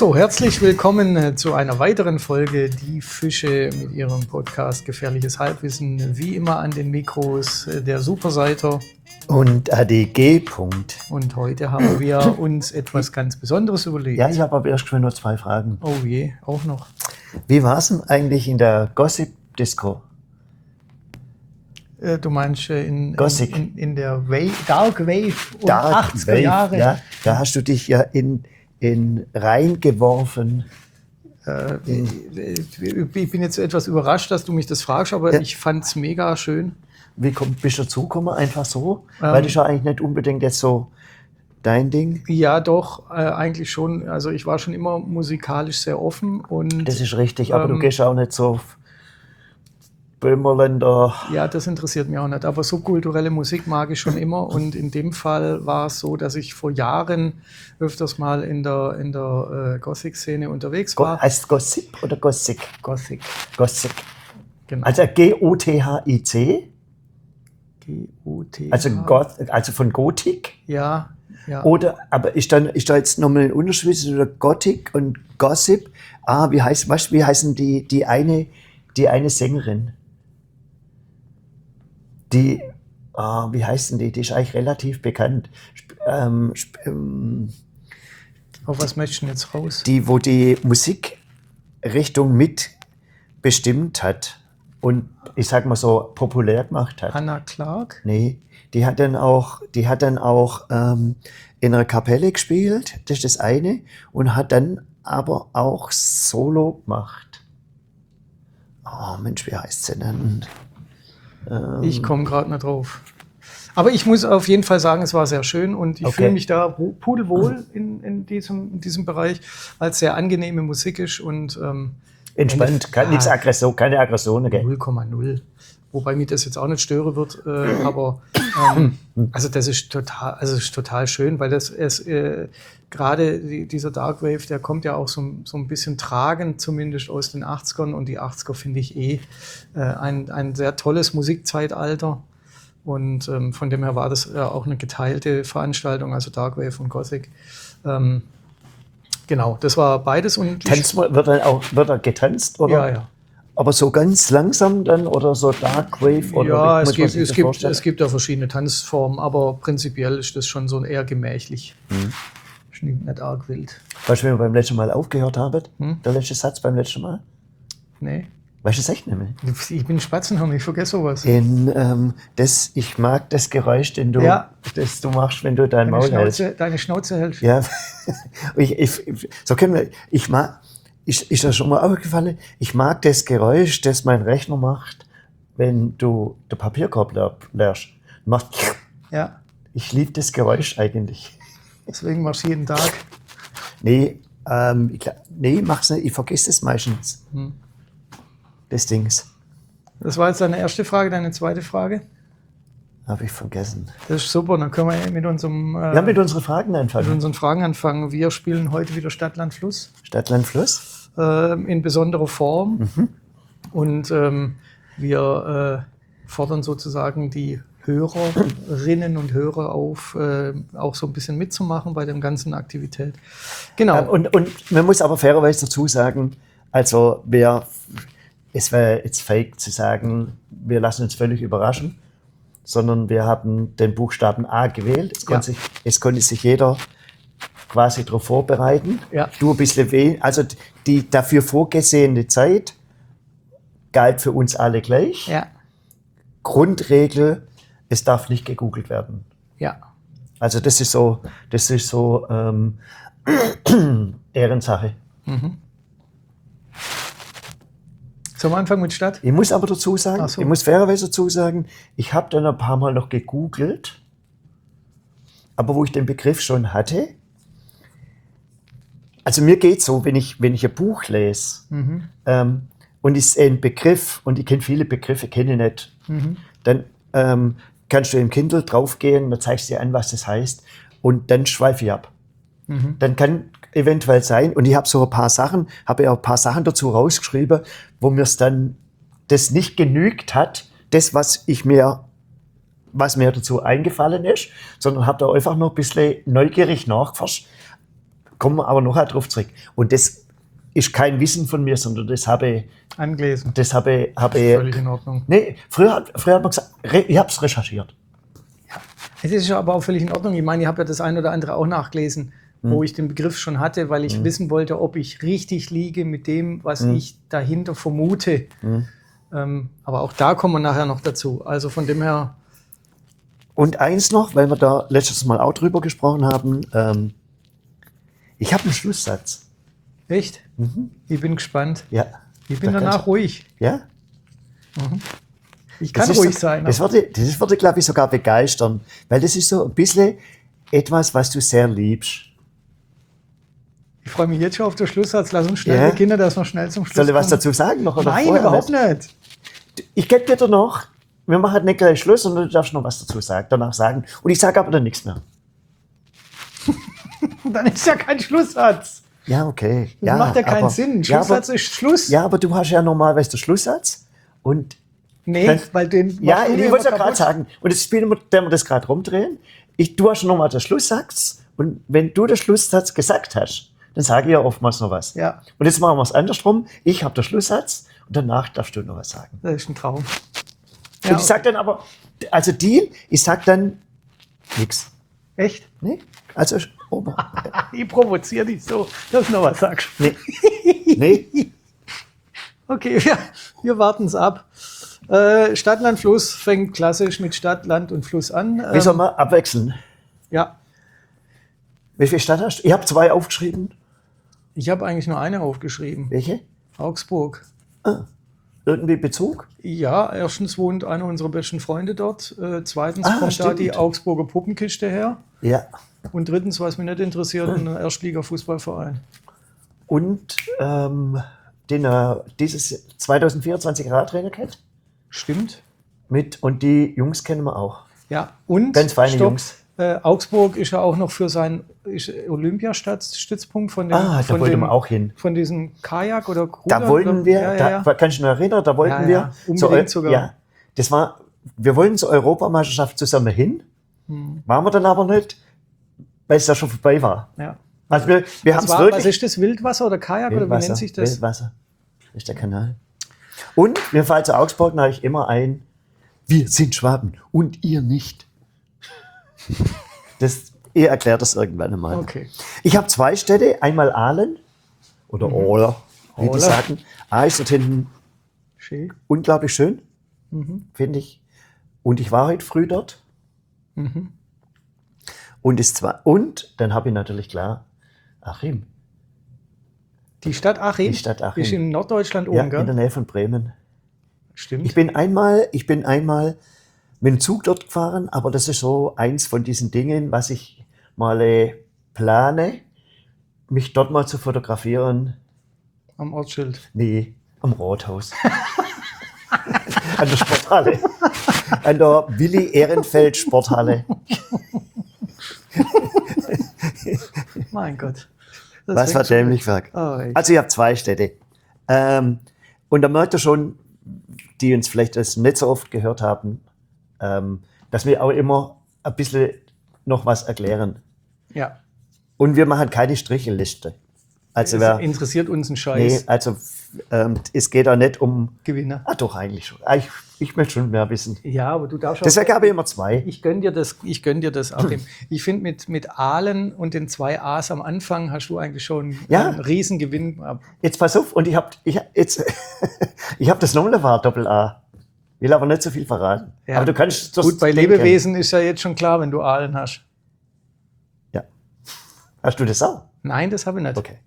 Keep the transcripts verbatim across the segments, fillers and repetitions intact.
So, herzlich willkommen zu einer weiteren Folge Die Fische mit ihrem Podcast Gefährliches Halbwissen. Wie immer an den Mikros der Superseiter und A D G. Und heute haben wir uns etwas ganz Besonderes überlegt. Ja, ich habe aber erst schon nur zwei Fragen. Oh je, auch noch. Wie war es denn eigentlich in der Gossip-Disco? Äh, du meinst äh, in, Gothic. in, in, in der Wave, Dark Wave und Dark achtziger Wave, Jahre. Ja, da hast du dich ja in, in reingeworfen. Äh, ich, ich bin jetzt etwas überrascht, dass du mich das fragst, aber Ja. ich fand es mega schön. Wie komm, bist du dazugekommen? Einfach so? Ähm, Weil das ist ja eigentlich nicht unbedingt jetzt so dein Ding. Ja, doch, äh, eigentlich schon. Also ich war schon immer musikalisch sehr offen und Das ist richtig, aber ähm, du gehst auch nicht so auf Böhmerländer. ja, das interessiert mich auch nicht. Aber so kulturelle Musik mag ich schon immer. Und in dem Fall war es so, dass ich vor Jahren öfters mal in der, in der äh, Gothic-Szene unterwegs Go war. heißt Gossip oder Gothic? Gothic, Gothic. genau. Also G O T H I C? G O T H. Also, Goth, also von Gothic? Ja, ja. Oder, aber ist da, ist da jetzt nochmal ein Unterschied zwischen Gothic und Gossip? Ah, wie heißt, was, wie heißen die, die eine, die eine Sängerin? Die, ah, wie heißt denn die? Die ist eigentlich relativ bekannt. Sp ähm, sp ähm, Auf was möchtest du denn jetzt raus? die, wo die Musikrichtung mitbestimmt hat und ich sag mal so populär gemacht hat. Hannah Clark? Nee, die hat dann auch, die hat dann auch ähm, in einer Kapelle gespielt, das ist das eine, und hat dann aber auch Solo gemacht. Oh Mensch, wie heißt sie denn? Ähm, Ich komme gerade nicht drauf. Aber ich muss auf jeden Fall sagen, es war sehr schön und ich Okay. fühle mich da pu- pudelwohl in, in, diesem, in diesem Bereich, weil es sehr angenehme Musik ist und ähm, Entspannt, kein, Ah. nichts Aggression, keine Aggression. Okay. null Komma null. Wobei mich das jetzt auch nicht stören wird, äh, aber ähm, also das ist total, also es ist total schön, weil das es, äh, gerade die, dieser Dark Wave, der kommt ja auch so, so ein bisschen tragend zumindest aus den achtzigern und die achtziger finde ich eh äh, ein, ein sehr tolles Musikzeitalter und ähm, von dem her war das äh, auch eine geteilte Veranstaltung, also Dark Wave und Gothic. Ähm, genau, das war beides und Tanzt man, wird er auch wird er getanzt? Oder? ja, ja. Aber so ganz langsam dann oder so Dark Wave? Oder Ja, wie es muss man gibt, sich es, das gibt, vorstellen? es gibt da verschiedene Tanzformen, aber prinzipiell ist das schon so eher gemächlich. Mhm. Ist nicht, nicht arg wild. Weißt du, wenn wir beim letzten Mal aufgehört haben? Hm? Der letzte Satz beim letzten Mal? Nee, Weißt du es echt nicht mehr? ich bin Spatzenhirn, ich vergesse sowas. In, ähm, das, ich mag das Geräusch, den du, Ja. das du machst, wenn du dein Deine Maul hältst. Schnauze, deine Schnauze hält. Ja, ich, ich, so können wir, ich mag, ist, ist das schon mal aufgefallen? Ich mag das Geräusch, das mein Rechner macht, wenn du den Papierkorb leer- leerst. Macht, Ja, ich liebe das Geräusch eigentlich. deswegen machst du jeden Tag. Nee, ähm, ich, glaub- nee, mach's nicht, ich vergesse es meistens. Hm. Des Dings. Das war jetzt deine erste Frage, deine zweite Frage. Habe ich vergessen. Das ist super, dann können wir mit, unserem, äh, Ja, mit unseren Fragen mit anfangen. unseren Fragen anfangen. Wir spielen heute wieder Stadt, Land, Fluss. Stadt, Land, Fluss. äh, in besonderer Form. Und ähm, wir äh, fordern sozusagen die Hörerinnen und Hörer auf, äh, auch so ein bisschen mitzumachen bei der ganzen Aktivität. Genau. Ähm, und, und man muss aber fairerweise dazu sagen, also wer, es wäre jetzt fake zu sagen, wir lassen uns völlig überraschen, sondern wir haben den Buchstaben A gewählt. Es, Ja. konnte, sich, es konnte sich jeder quasi darauf vorbereiten. Ja. Du ein bisschen weh. Also die dafür vorgesehene Zeit galt für uns alle gleich. ja, Grundregel, es darf nicht gegoogelt werden. ja. Also das ist so, das ist so ähm, Ehrensache. Zum Anfang mit Stadt. Ich muss aber dazu sagen, Ach so. ich muss fairerweise dazu sagen, ich habe dann ein paar Mal noch gegoogelt, aber wo ich den Begriff schon hatte, also mir geht so, wenn ich, wenn ich ein Buch lese Mhm. ähm, und ich sehe einen Begriff und ich kenne viele Begriffe, kenne ich nicht, Mhm. dann ähm, kannst du im Kindle draufgehen, dann zeigst du dir an, was das heißt und dann schweife ich ab. Mhm. Dann kann eventuell sein, und ich habe so ein paar Sachen, habe ja ein paar Sachen dazu rausgeschrieben, wo mir es dann das nicht genügt hat, das, was ich mir, was mir dazu eingefallen ist, sondern habe da einfach noch ein bisschen neugierig nachgeforscht. kommen wir aber noch drauf zurück. Und das ist kein Wissen von mir, sondern das habe ich... Angelesen. Das habe ich... Habe Völlig ich in Ordnung. nee, früher, hat- früher hat man gesagt, re, ich habe es recherchiert. Es ist ja aber auch völlig in Ordnung. Ich meine, ich habe ja das ein oder andere auch nachgelesen, wo ich den Begriff schon hatte, weil ich wissen wollte, ob ich richtig liege mit dem, was ich dahinter vermute. Ähm, aber auch da kommen wir nachher noch dazu. Also von dem her, Und eins noch, weil wir da letztes Mal auch drüber gesprochen haben, ähm, ich habe einen Schlusssatz. echt? Ich bin gespannt. Ja. Ich bin Da danach kannst- ruhig. Ja? Ich kann Das ist ruhig so, sein. Das würde, das würde, glaube ich, sogar begeistern, weil das ist so ein bisschen etwas, was du sehr liebst. Ich freue mich jetzt schon auf den Schlusssatz. Lass uns schnell Ja. beginnen, dass wir schnell zum Schluss Soll ich was kommen. dazu sagen noch? Oder Nein, vorher überhaupt was? nicht. Ich gebe dir da noch, wir machen nicht gleich Schluss und du darfst noch was dazu sagen, danach sagen. Und ich sage aber dann nichts mehr. Dann ist ja kein Schlusssatz. Ja, okay. Das ja, macht ja keinen aber, Sinn. Ja Schlusssatz aber, ist Schluss. ja, aber du hast ja normalerweise den Schlusssatz. Und Nee, Dann- weil den. ja, machst du ich mir wollte ja immer gerade kaputt. sagen. Und jetzt spielen wir, werden wir das gerade rumdrehen. Ich, du hast nochmal den Schlusssatz. Und wenn du den Schlusssatz gesagt hast, dann sage ich ja oftmals noch was. Ja, Und jetzt machen wir es andersrum. Ich habe den Schlusssatz und danach darfst du noch was sagen. das ist ein Traum. Und Ja, ich sage dann aber, also Deal, ich sage dann nichts. echt? Nee? Also, Ober. Ich provoziere dich so, dass du noch was sagst. Nee. Nee? Okay, ja, wir warten es ab. Äh, Stadt, Land, Fluss fängt klassisch mit Stadt, Land und Fluss an. Wie soll Ähm, man abwechseln? ja, Wie viel Stadt hast du? Ich habe zwei aufgeschrieben. ich habe eigentlich nur eine aufgeschrieben. Welche? Augsburg. Irgendwie Bezug? Ja, erstens wohnt einer unserer besten Freunde dort. Äh, zweitens Ah, kommt da stimmt. die Augsburger Puppenkiste her. Ja. Und drittens, was mich nicht interessiert, ein Erstliga-Fußballverein. Und ähm, den er dieses zwanzig vierundzwanzig Radtrainer kennt. Stimmt. Mit, und die Jungs kennen wir auch. Ja, und Ganz feine Jungs. Äh, Augsburg ist ja auch noch für seinen Olympiastützpunkt von dem, Ah, da von wollten dem, wir auch hin. von diesem Kajak oder Rudern, Da wollten oder- wir, ja, ja, da, ja. kannst du dich noch erinnern, da wollten Ja, wir. ja, unbedingt sogar. Ja, das war, wir wollten zur Europameisterschaft zusammen hin, Hm. waren wir dann aber nicht, weil es da schon vorbei war. Ja. Also wir, wir haben Was, es war, was wirklich. ist das? Wildwasser oder Kajak oder wie nennt sich das? Wildwasser. Das ist der Kanal. Und wir fahren zu Augsburg, da habe ich immer ein, wir sind Schwaben und ihr nicht. Das, ihr erklärt das irgendwann einmal. Okay. Ich habe zwei Städte, einmal Aalen oder Ohler, wie Ohler. die sagen. A ist dort hinten Schön. unglaublich schön, Mhm. finde ich. Und ich war heute früh dort. Mhm. Und, ist zwar, und dann habe ich natürlich klar Achim. Die Stadt Achim, Die Stadt Achim. ist in Norddeutschland Ja, oben, in gell? der Nähe von Bremen. Stimmt. Ich bin einmal, ich bin einmal mit dem Zug dort gefahren, aber das ist so eins von diesen Dingen, was ich mal äh, plane, mich dort mal zu fotografieren. Am Ortsschild. Nee, am Rathaus. An der Sporthalle. An der Willi Ehrenfeld Sporthalle. Mein Gott. Das Was war fängt schon- dämlich, Werk. Oh, echt. Also ich habe zwei Städte. Ähm, und da merkt ihr schon, die uns vielleicht das nicht so oft gehört haben, ähm, dass wir auch immer ein bisschen noch was erklären. Ja. Und wir machen keine Stricheliste. Also, Es wer, interessiert uns ein nee, Scheiß. also ähm, es geht auch nicht um, Gewinner. ah doch eigentlich schon. Ah, Ich, ich möchte schon mehr wissen. Ja, aber du darfst auch. Deswegen habe ich immer zwei. Ich gönn dir das, ich gönn dir das, Achim. Ich finde, mit, mit Aalen und den zwei A's am Anfang hast du eigentlich schon Ja. einen Riesengewinn gehabt. Jetzt pass auf, und ich habe ich, jetzt, ich hab das nochmal war Doppel-A. Will aber nicht so viel verraten. Ja. Aber du kannst das Gut, bei denken. Lebewesen ist ja jetzt schon klar, wenn du Aalen hast. Ja. Hast du das auch? Nein, das habe ich nicht. Okay.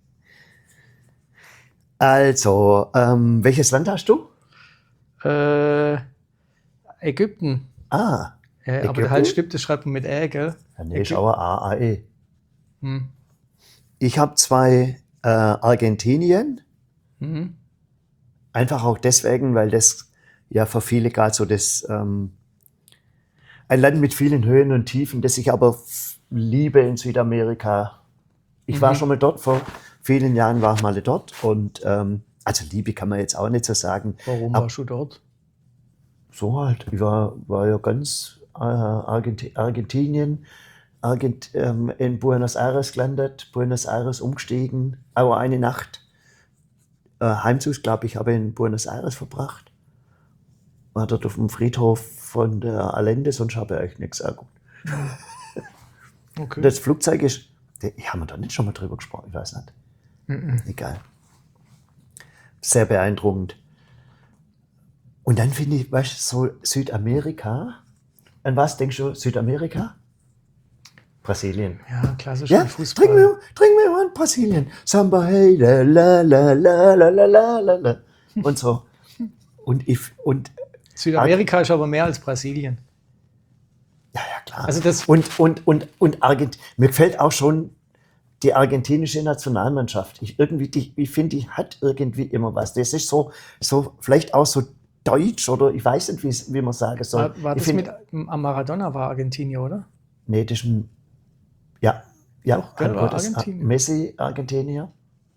Also, ähm, welches Land hast du? Äh, Ägypten. Ah, Ja, aber Ägypten? der halt stimmt, das schreibt man mit Ä, gell? ja, nee, ist aber A, A, E. Hm. Ich habe zwei äh, Argentinien. Mhm. Einfach auch deswegen, weil das ja für viele gerade so das ähm, ein Land mit vielen Höhen und Tiefen, das ich aber f- liebe in Südamerika. Ich war Mhm. schon mal dort, vor vielen Jahren war ich mal dort und ähm, also Liebe kann man jetzt auch nicht so sagen. Warum Ab- warst du dort? So halt, ich war, war ja ganz äh, Argenti Argentinien, Argent, ähm, in Buenos Aires gelandet, Buenos Aires umgestiegen, aber eine Nacht äh, Heimzug, glaube ich, habe in Buenos Aires verbracht. War dort auf dem Friedhof von der Allende, sonst habe ich eigentlich nichts angeguckt. Okay. Das Flugzeug ist, ich habe da nicht schon mal drüber gesprochen, ich weiß nicht. Mhm. Egal. Sehr beeindruckend. Und dann finde ich, weißt du, so Südamerika. An was denkst du, Südamerika? Brasilien. Ja, klassischer Ja, Fußball. trink mir, trink mir mal Brasilien. Samba, hey, la, la, la, la, la, la, la, la, la. Und so. Und ich, und, Südamerika ist aber mehr als Brasilien. ja, ja, klar. Also das- und, und, und, und Argent, mir gefällt auch schon die argentinische Nationalmannschaft. Ich irgendwie, die, ich finde, die hat irgendwie immer was. Das ist so, so, vielleicht auch so deutsch oder ich weiß nicht, wie, wie man sagen soll. War, war ich das find, mit am Maradona war Argentinier, oder? Nee, das ist ein, ja, ja, Doch, gell, ein war gutes- Argentinier. Messi, Argentinier.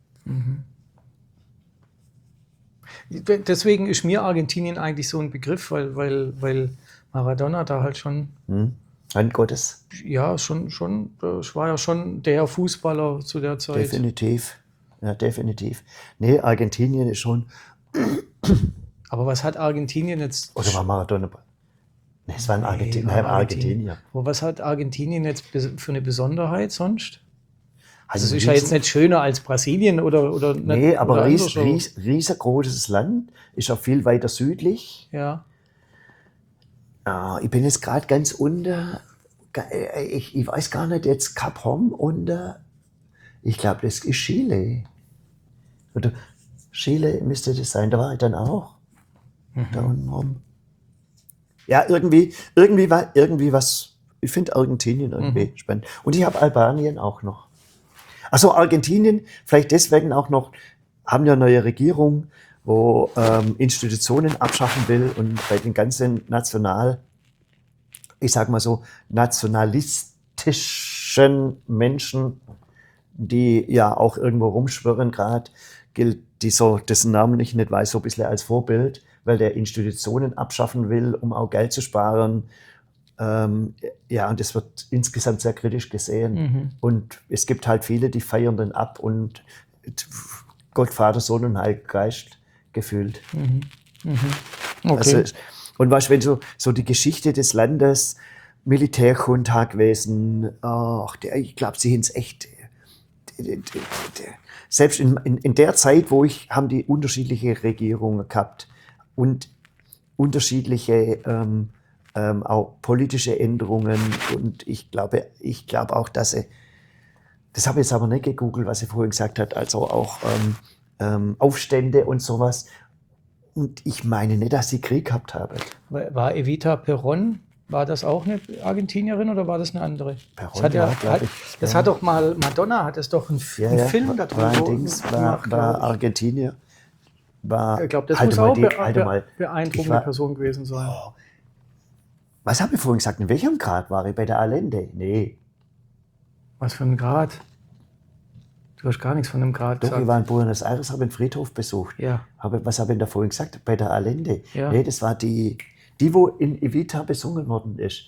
Deswegen ist mir Argentinien eigentlich so ein Begriff, weil, weil, weil Maradona da halt schon, Hm. Ein Gottes, ja, schon, schon, das war ja schon der Fußballer zu der Zeit. definitiv. Ja, definitiv. Nee, Argentinien ist schon, Aber was hat Argentinien jetzt? oder war Maradona? Nee, es war ein Argentinier. war Nein, Argentinien. Argentinier. Aber was hat Argentinien jetzt bes- für eine Besonderheit sonst? Also es Also ist ja jetzt riesen- nicht schöner als Brasilien oder oder nicht, Nee, aber oder ries, anders, aber- ries, riesengroßes Land, ist auch viel weiter südlich. Ja, Ah, ich bin jetzt gerade ganz unter, äh, ich, ich weiß gar nicht, jetzt Kap Horn unter, ich glaube, das ist Chile. Oder Chile müsste das sein, da war ich dann auch. Da unten rum. Ja, irgendwie, irgendwie, war, irgendwie was, ich finde Argentinien irgendwie spannend. Und ich habe Albanien auch noch. Also Argentinien, vielleicht deswegen auch noch, haben ja eine neue Regierung, wo ähm, Institutionen abschaffen will und bei den ganzen national, ich sag mal so, nationalistischen Menschen, die ja auch irgendwo rumschwirren gerade, gilt dieser, dessen Namen ich nicht weiß, so ein bisschen als Vorbild, weil der Institutionen abschaffen will, um auch Geld zu sparen. Ähm, ja, und das wird insgesamt sehr kritisch gesehen. Mhm. Und es gibt halt viele, die feiern den ab und Gott, Vater, Sohn und Heiliger Geist gefühlt. okay. Also, und weißt, wenn so, so die Geschichte des Landes, Militärjunta gewesen, ach, der, ich glaube, sie haben es echt, der- der- der- selbst in, in, in der Zeit, wo ich, haben die unterschiedliche Regierungen gehabt und unterschiedliche ähm, ähm, auch politische Änderungen und ich glaube, ich glaube auch, dass sie, das habe ich jetzt aber nicht gegoogelt, was sie vorhin gesagt hat, also auch ähm, ähm, Aufstände und sowas. Und ich meine nicht, dass sie Krieg gehabt haben. War war Evita Perón, war das auch eine Argentinierin oder war das eine andere? Perón, das hat ja, ja, glaub hat, ich, das ja. hat doch mal, Madonna hat es doch einen, Ja, einen ja, Film war, darüber war ein Dings, war, gemacht, war glaub ich. Argentinier. War, Ich glaube, das halt muss mal auch die, be halt be mal, ich beeindruckende war, Person gewesen sein. was habe ich vorhin gesagt? In welchem Grad war ich? Bei der Allende? Nee, Was für ein Grad? Du hast gar nichts von einem Grad doch, ich gesagt. war in Buenos Aires, habe den Friedhof besucht. Ja. Habe, was habe ich da vorhin gesagt? Bei der Allende. Ja. Nee, das war die, die, wo in Evita besungen worden ist.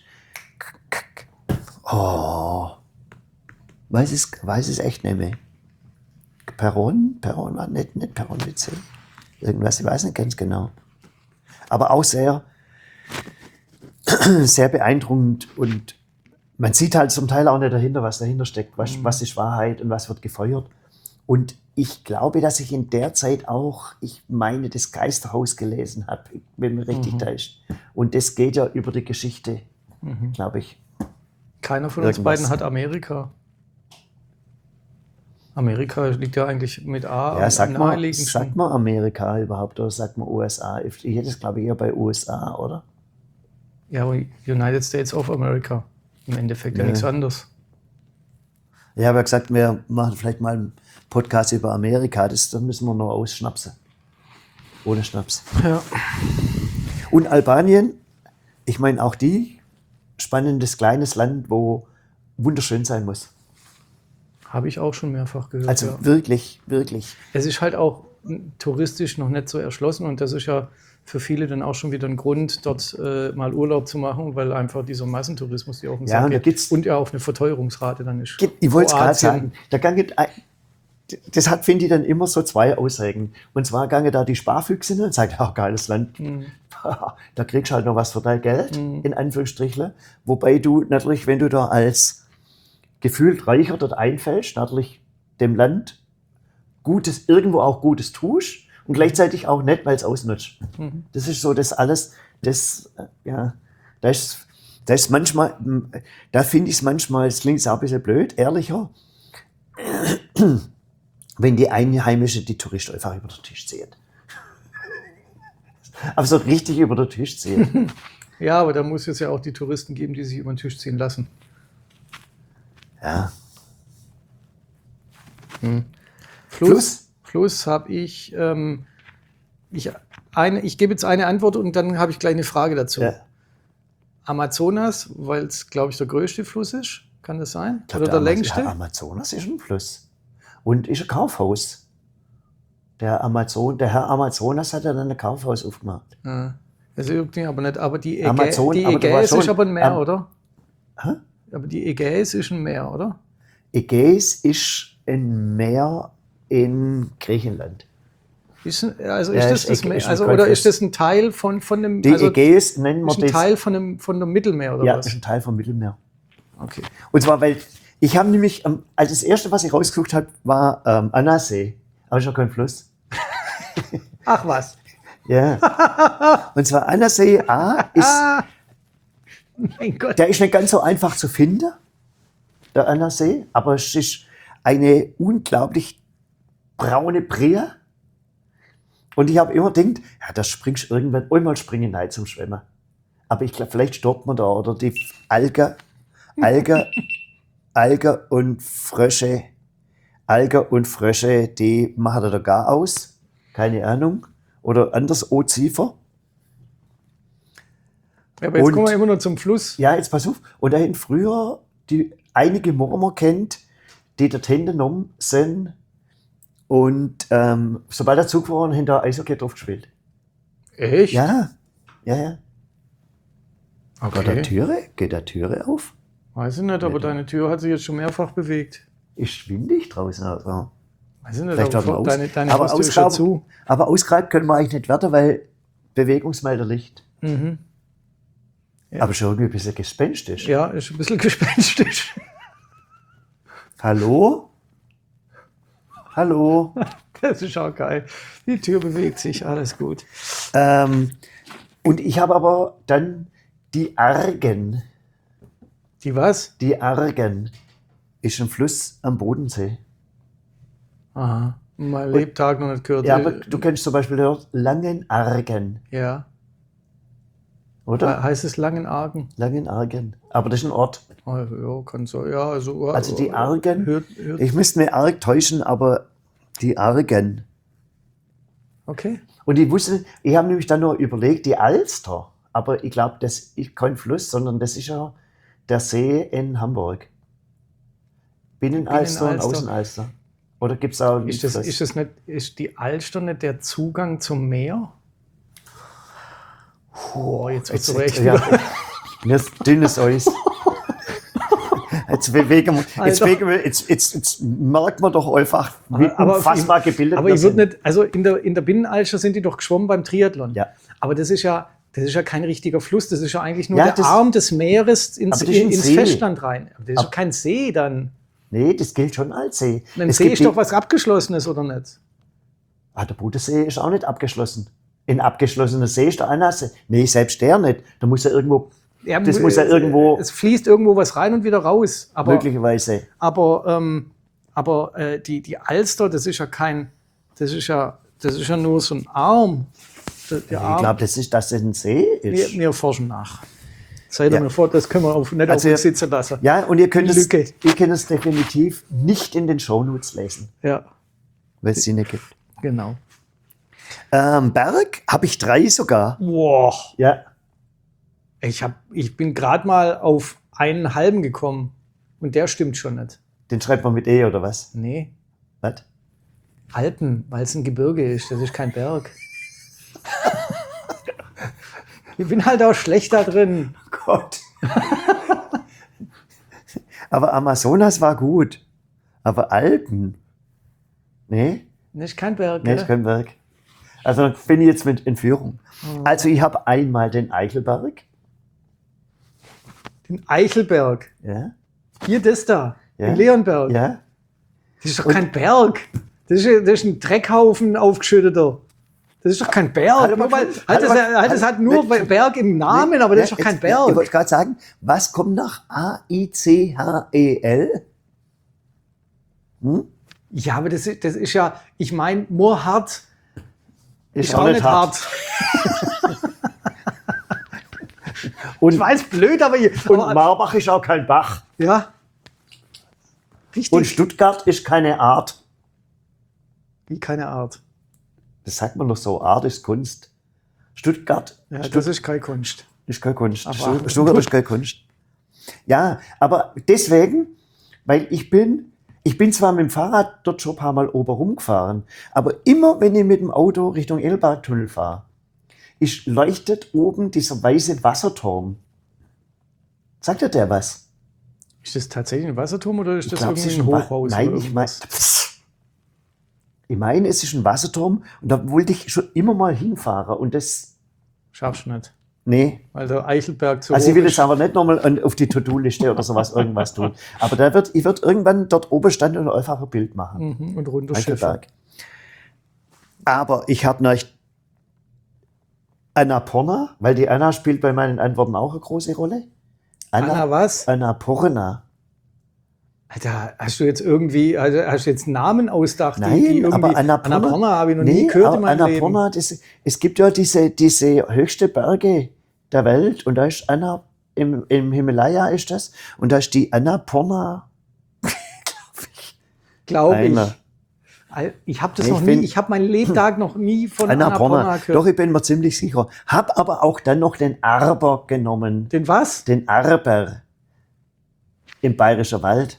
Oh, weiß es, weiß es echt nicht mehr. Perón? Perón war nicht, nicht Perón mit C. Irgendwas, ich weiß nicht ganz genau. Aber auch sehr, sehr beeindruckend und man sieht halt zum Teil auch nicht dahinter, was dahinter steckt, was, Mhm. was ist Wahrheit und was wird gefeuert. Und ich glaube, dass ich in der Zeit auch, ich meine, das Geisterhaus gelesen habe, wenn mir richtig Mhm. täuscht. Und das geht ja über die Geschichte, Mhm. glaube ich. Keiner von uns Irgendwas. beiden hat Amerika. Amerika liegt ja eigentlich mit A Ja, am sagt man, naheliegendsten. sagt man Amerika überhaupt oder sagt man U S A? Ich hätte es, glaube ich, eher bei U S A, oder? Ja, aber United States of America. Im Endeffekt ja Ja. nichts anderes. Ich habe ja gesagt, wir machen vielleicht mal einen Podcast über Amerika. Das, das müssen wir noch ausschnapsen. Ohne Schnaps. Ja. Und Albanien, ich meine auch die, spannendes kleines Land, wo wunderschön sein muss. Habe ich auch schon mehrfach gehört. Also ja. wirklich, wirklich. Es ist halt auch touristisch noch nicht so erschlossen und das ist ja für viele dann auch schon wieder ein Grund, dort äh, mal Urlaub zu machen, weil einfach dieser Massentourismus, die auf den Ja, Sack und da geht gibt's- und ja auch eine Verteuerungsrate dann ist. Ich wollte es gerade Kroatien. sagen. Da gange, das hat, finde ich, dann immer so zwei Ausreden. Und zwar gange da die Sparfüchse hin und sagen, ja, geiles Land. Mhm. Da kriegst du halt noch was für dein Geld, in Anführungsstrichen. Wobei du natürlich, wenn du da als gefühlt Reicher dort einfällst, natürlich dem Land Gutes, irgendwo auch Gutes tust und gleichzeitig auch nicht, weil es ausnutzt. Mhm. Das ist so das alles, das, äh, ja, da ist, da ist manchmal, da finde ich es manchmal, es klingt auch ein bisschen blöd, ehrlicher, wenn die Einheimischen die Touristen einfach über den Tisch ziehen. Aber so richtig über den Tisch ziehen. Ja, aber da muss es ja auch die Touristen geben, die sich über den Tisch ziehen lassen. Ja. Fluss, Fluss? Fluss habe ich, ähm, ich, eine, ich gebe jetzt eine Antwort und dann habe ich gleich eine Frage dazu. Ja. Amazonas, weil es, glaube ich, der größte Fluss ist. Kann das sein? Ich glaub, Oder der, Ama- längste? Ja, Amazonas ist ein Fluss. Und ist ein Kaufhaus. Der, Amazon, der Herr Amazonas hat ja dann ein Kaufhaus aufgemacht. Ja. Also irgendwie, aber nicht. Aber die, Ägä Amazon, die aber du Ägäis warst ist schon aber ein Meer, am- oder? Hä? Aber die Ägäis ist ein Meer, oder? Ägäis ist ein Meer in Griechenland. Ist, ein- also Ja, ist das ist das Äg- Meer? ist ein Also, oder Konfluss. ist das ein Teil von, von dem. Die also, Ägäis nennen wir ist ein das. Teil von dem, von dem Mittelmeer, oder Ja, was? ist ein Teil vom Mittelmeer. Okay. Und zwar, weil ich habe nämlich, ähm, als das erste, was ich rausgeguckt habe, war ähm, Annasee. Aber ist ja kein Fluss. Ach was. Ja. Und zwar Annasee A ist, Ah, mein Gott. der ist nicht ganz so einfach zu finden, der Annasee, aber es ist eine unglaublich braune Brie. Und ich habe immer gedacht, ja, da springst du irgendwann, einmal springen rein zum Schwimmen. Aber ich glaube, vielleicht stoppt man da oder die Alge, Alge, Alge und Frösche, Alge und Frösche, die machen da gar aus. Keine Ahnung. Oder anders Oziefer. Ja, aber jetzt Und- kommen wir immer noch zum Fluss. Ja, jetzt pass auf. Und da hätten früher die einige Mormer kennt, die dort hinten genommen sind. Und ähm, sobald der Zug war, haben da Eishockey drauf gespielt. Echt? Ja, ja, ja. Geht der Okay. Türe? Geht der Türe auf? Weiß ich nicht, aber deine Tür hat sich jetzt schon mehrfach bewegt. Ist windig draußen. Also. Weiß ich nicht, Vielleicht aber werden wir aus. deine, deine aber, Haustür ist ja ausgraben, zu. aber ausgraben können wir eigentlich nicht werden, weil Bewegungsmelder Licht. Mhm. Ja. Aber schon irgendwie ein bisschen gespenstisch. Ja, ist ein bisschen gespenstisch. Hallo? Hallo? Das ist auch geil. Die Tür bewegt sich, alles gut. ähm, und ich habe aber dann die Argen. Die was? Die Argen ist ein Fluss am Bodensee. Aha. Mein Lebtag noch nicht gehört. Ja, aber du kennst zum Beispiel dort Langenargen, Ja. oder? Heißt es Langenargen? Langenargen. Aber das ist ein Ort. Oh, ja, kann so. Ja, also, Also die Argen, Hört, hört. ich müsste mir arg täuschen, aber die Argen. Okay. Und ich wusste, ich habe nämlich dann nur überlegt, die Alster, aber ich glaube, das ist kein Fluss, sondern das ist ja der See in Hamburg. Binnenalster und Binnenalster. Außenalster. Oder gibt es auch einen Ist das, Fluss? ist das nicht, ist die Alster nicht der Zugang zum Meer? Boah, jetzt wird's aber echt ja, wieder. mir ist dünnes Eis. Jetzt bewegen wir, jetzt, Alter. bewegen wir, jetzt, jetzt, jetzt merkt man doch einfach, wie Aber- aber- unfassbar gebildet Aber wir ich würde sind. nicht, also in der, in der Binnenalster sind die doch geschwommen beim Triathlon. Ja. Aber das ist ja, das ist ja kein richtiger Fluss, das ist ja eigentlich nur Ja, der das- Arm des Meeres ins, Aber das ist ein ins See. Festland rein. Aber das ist Aber- doch kein See dann. Nee, das gilt schon als See. Ein Es See gibt ist die- doch was Abgeschlossenes, oder nicht? Ah, der Bodensee ist auch nicht abgeschlossen. Ein abgeschlossener See ist der Annasee. Nee, selbst der nicht. Da muss er irgendwo, Ja, das muss ja irgendwo, Es fließt irgendwo was rein und wieder raus. Aber, möglicherweise. aber, ähm, aber äh, die, die Alster, das ist ja kein, das ist ja, das ist ja nur so ein Arm. Der, der Ich Arm. glaube, das ist, dass das ein See wir, ist. wir forschen nach. Seid ihr Ja. mir vor, das können wir auf, nicht Also auf ihr- uns sitzen lassen. Ja, und ihr könnt, es, Lücke. ihr könnt es definitiv nicht in den Shownotes lesen, Ja, weil es sie nicht gibt. genau. Ähm, Berg habe ich drei sogar. Boah. Ja. Ich, hab, ich bin gerade mal auf einen halben gekommen und der stimmt schon nicht. Den schreibt man mit E oder was? Nee, Was? Alpen, weil es ein Gebirge ist, das ist kein Berg. Ich bin halt auch schlecht da drin. Gott. Aber Amazonas war gut. Aber Alpen? Nee? Das ist kein Berg, Nee, gell? ist kein Berg. Also dann bin ich jetzt mit Entführung. Also ich habe einmal den Eichelberg. Den Eichelberg. Ja. Hier das da, Ja. in Leonberg. Ja. Das ist doch kein Berg. Das ist, das ist ein Dreckhaufen aufgeschütteter. Das ist doch kein Berg. Halt Nur mal weil, fest. halt, das, Halt mal- halt, das halt- hat nur mit- Berg im Namen, aber das ist doch Ja, kein jetzt- ja, Ich Berg. wollte gerade sagen, was kommt nach A I C H E L? Hm? Ja, aber das ist, das ist ja, ich meine, Moorhardt Ist, ist auch nicht hart. Und, Ich weiß, blöd, aber, hier, und aber Marbach ist auch kein Bach. ja. Richtig. Und Stuttgart ist keine Art. Wie keine Art. Das sagt man doch so, Art ist Kunst. Stuttgart Ja, Stutt- das ist keine Kunst. ist keine Kunst. Aber- Stutt- Stuttgart ist keine Kunst. Ja, aber deswegen, weil ich bin, ich bin zwar mit dem Fahrrad dort schon ein paar Mal oben rumgefahren, aber immer wenn ich mit dem Auto Richtung Elbbergtunnel fahre, ist leuchtet oben dieser weiße Wasserturm. Sagt dir der was? Ist das tatsächlich ein Wasserturm oder ist das glaub, es irgendwie ist ein Wa- Hochhaus? Nein, oder ich meine, irgendwas? ich meine, es ist ein Wasserturm und da wollte ich schon immer mal hinfahren und das, Schaffst du nicht. nee. Weil der Eichelberg zu Also ich hoch will ist. jetzt aber nicht nochmal an- auf die To-Do-Liste oder sowas irgendwas tun. Aber da wird, ich wird irgendwann dort oben standen und einfach ein Bild machen. Mhm, und runterschiffen. Eichelberg. Aber ich habe noch Annapurna, weil die Anna spielt bei meinen Antworten auch eine große Rolle. Anna was? Annapurna. Alter, hast du jetzt irgendwie, also hast du jetzt Namen ausgedacht? Nein, die, die irgendwie, aber Annapurna, Annapurna habe ich noch nie nee, gehört aber in meinem Annapurna, das, es gibt ja diese, diese höchste Berge der Welt und da ist Anna, im, im Himalaya ist das, und da ist die Annapurna. Leben. Glaube ich. Einer. Al- Ich habe das Ich noch bin- nie, ich habe meinen Lebtag noch nie von Annapurna. Annapurna Doch, gehört. ich bin mir ziemlich sicher. Hab aber auch dann noch den Arber genommen. Den was? Den Arber im Bayerischen Wald.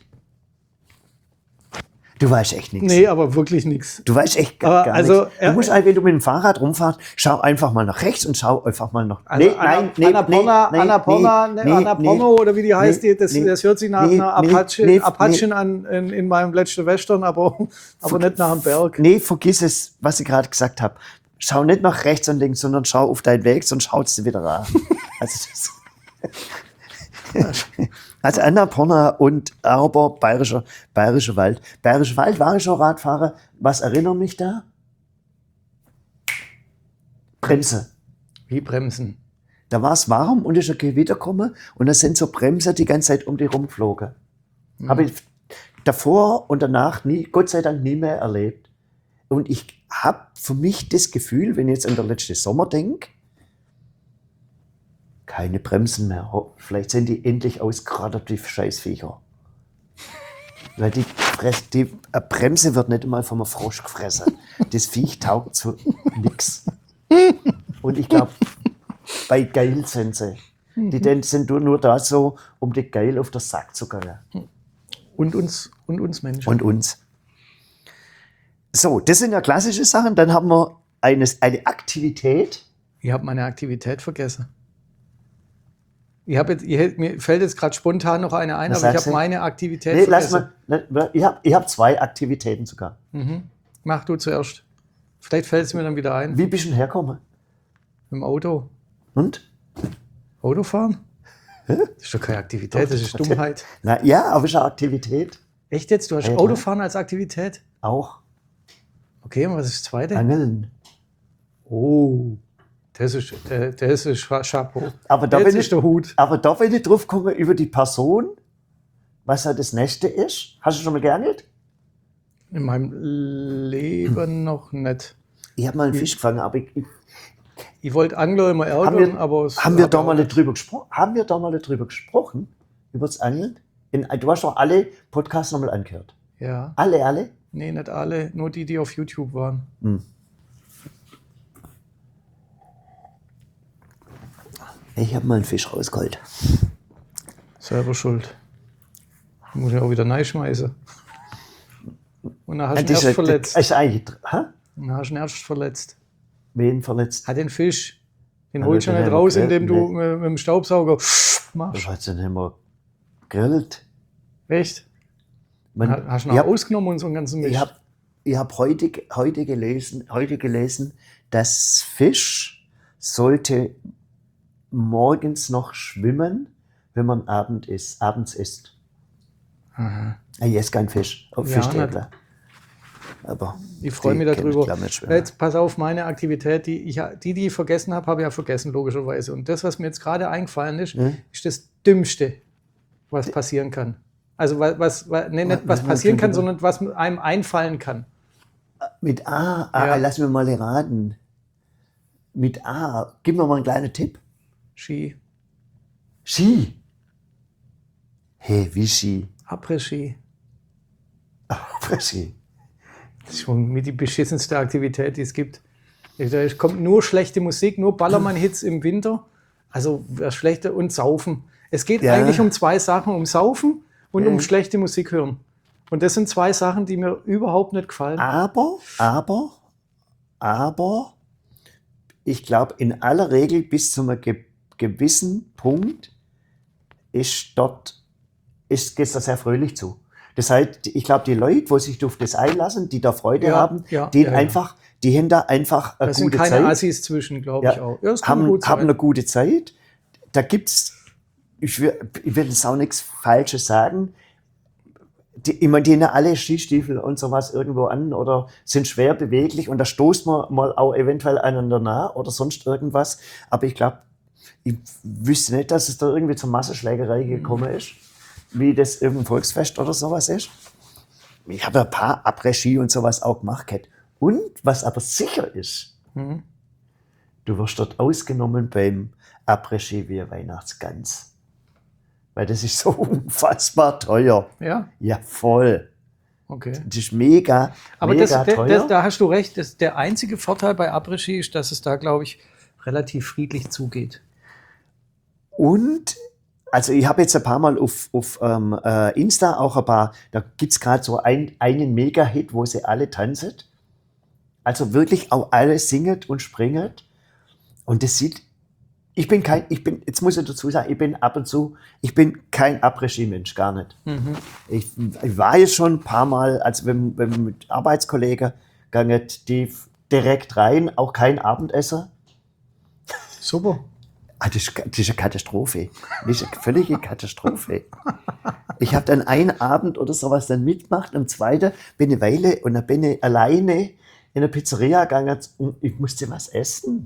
Du weißt echt nichts. Nee, aber wirklich nichts. Du weißt echt gar, Aber gar also, nichts. Du er- musst einfach, wenn du mit dem Fahrrad rumfährst, schau einfach mal nach rechts und schau einfach mal nach. Also Anna, Annapurna, Annapurna, ne, Annapurna oder wie die heißt, die, das, nee, das hört sich nach nee, einer nee, Apache, nee, Apachen nee. an in, in meinem letzten Western, aber, aber nicht nach einem Berg. Nee, vergiss es, was ich gerade gesagt habe. Schau nicht nach rechts und links, sondern schau auf deinen Weg, sonst schaut es dir wieder an. Also, das also Annapurna und Arber, Bayerischer, Bayerischer Wald. Bayerischer Wald war ich schon Radfahrer. Was erinnert mich da? Bremse. Wie Bremsen. Da war es warm und ist ein Gewitter gekommen und da sind so Bremse die ganze Zeit um die rumgeflogen. Mhm. Habe ich davor und danach nie, Gott sei Dank nie mehr erlebt. Und ich habe für mich das Gefühl, wenn ich jetzt an den letzten Sommer denke, keine Bremsen mehr. Ho- Vielleicht sind die endlich ausgerattert, die Scheißviecher. Weil die, Fress, die eine Bremse wird nicht einmal vom Frosch gefressen. Das Viech taugt zu nix. Und ich glaube, bei Geil sind sie. Die denn sind nur, nur da so, um die Geil auf den Sack zu gehen. Und uns, und uns Menschen. Und uns. So, das sind ja klassische Sachen. Dann haben wir eines, eine Aktivität. Ich habe meine Aktivität vergessen. Ich hab jetzt, ich, mir fällt jetzt gerade spontan noch eine ein, Was aber ich sagst habe du? meine Aktivität Nee, lass vergessen. mal. Ich habe ich hab zwei Aktivitäten sogar. Mhm. Mach du zuerst. Vielleicht fällt es mir dann wieder ein. Wie bist du denn hergekommen? Mit dem Auto. Und? Autofahren? Das ist doch keine Aktivität, das ist Dummheit. Na ja, aber ist eine Aktivität. Echt jetzt? Du hast Ja, klar. Autofahren als Aktivität? Auch Okay, und was ist das zweite? Angeln. Oh, das ist, der- das ist Chapeau. Aber da, Jetzt wenn ist ich, der Hut. aber da, wenn ich drauf komme über die Person, was ja das Nächste ist. Hast du schon mal geangelt? In meinem Leben noch nicht. Ich habe mal einen Fisch gefangen, aber ich, ich, Ich wollte Angler immer ärgern, haben wir, aber es haben wir hab da ich mal auch nicht drüber gesprochen? Haben wir da mal nicht drüber gesprochen? Über das Angeln? In, du hast doch alle Podcasts nochmal angehört. Ja, Alle, alle? nee, nicht alle, nur die, die auf YouTube waren. Hm. Ich habe mal einen Fisch rausgeholt. Selber schuld. Muss ich auch wieder reinschmeißen. Und dann hast du ihn das erst ist, verletzt. ist eigentlich, hä? Und dann hast du ihn erst verletzt. Wen verletzt? Hat den Fisch. Den Ja, holst du den nicht haben wir raus, gegrillt, indem du nee. mit, mit dem Staubsauger Was machst. hat's denn immer gegrillt? Echt? Man, Ha- Hast du ich noch habe ausgenommen und so einen ganzen Mist? ich hab, ich hab heute, heute, gelesen, heute gelesen, dass Fisch sollte morgens noch schwimmen, wenn man Abend isst, abends isst. Aha. Ich esse keinen Fisch, auf Ja, Fischstäbler. Aber Ich freue die mich können darüber. klar nicht schwimmen. Jetzt pass auf, meine Aktivität, die ich, die, die ich vergessen habe, habe ich ja vergessen, logischerweise. Und das, was mir jetzt gerade eingefallen ist, Hm? ist das Dümmste, was passieren kann. Also was, was, was, nee, nicht was Was- passieren was- kann, sondern was einem einfallen kann. Mit A, ah, Ja. lass mir mal raten. Mit A, gib mir mal einen kleinen Tipp. Ski, Ski. Hey, wie Ski? Après-Ski. Ski. Das ist schon mit die beschissenste Aktivität, die es gibt. Da kommt nur schlechte Musik, nur Ballermann-Hits im Winter. Also das Schlechte und Saufen. Es geht Ja. eigentlich um zwei Sachen, um Saufen und um Ja. schlechte Musik hören. Und das sind zwei Sachen, die mir überhaupt nicht gefallen. Aber, aber, aber, ich glaube, in aller Regel bis zu einem ge gewissen Punkt ist dort, ist, geht das sehr fröhlich zu. Das heißt, ich glaube, die Leute, die sich auf das einlassen, die da Freude Ja, haben, ja, die ja, ja. einfach, die haben da einfach eine Da sind gute keine Zeit. Assis zwischen, glaube Ja, ich auch. Ja, das kann haben, gut sein. haben eine gute Zeit. Da gibt's, ich will, ich will jetzt auch nichts Falsches sagen. Die, ich meine, die haben ja alle Skistiefel und sowas irgendwo an oder sind schwer beweglich und da stoßt man mal auch eventuell einander nah oder sonst irgendwas. Aber ich glaube, ich wüsste nicht, dass es da irgendwie zur Massenschlägerei gekommen ist, wie das irgendein Volksfest oder sowas ist. Ich habe ein paar Après-Ski und sowas auch gemacht. gehabt. Und was aber sicher ist, Mhm. du wirst dort ausgenommen beim Après-Ski wie eine Weihnachtsgans. Weil das ist so unfassbar teuer. Ja, Ja, voll. okay. Das ist mega, Aber mega das, der, teuer. das, da hast du recht. Das, der einzige Vorteil bei Après-Ski ist, dass es da, glaube ich, relativ friedlich zugeht. Und, also ich habe jetzt ein paar Mal auf, auf ähm, äh, Insta auch ein paar, da gibt es gerade so ein, einen Mega-Hit, wo sie alle tanzen. Also wirklich auch alle singen und springen. Und das sieht, ich bin kein, ich bin, jetzt muss ich dazu sagen, ich bin ab und zu, ich bin kein Après-Ski-Mensch, gar nicht. Mhm. Ich, ich war jetzt schon ein paar Mal, als wenn, wenn wir mit Arbeitskollegen gegangen, die direkt rein, auch kein Abendessen. Super. Ah, das, ist, das ist eine Katastrophe. Das ist eine völlige Katastrophe. Ich habe dann einen Abend oder sowas dann mitgemacht, am zweiten bin ich eine Weile und dann bin ich alleine in eine Pizzeria gegangen und ich musste was essen.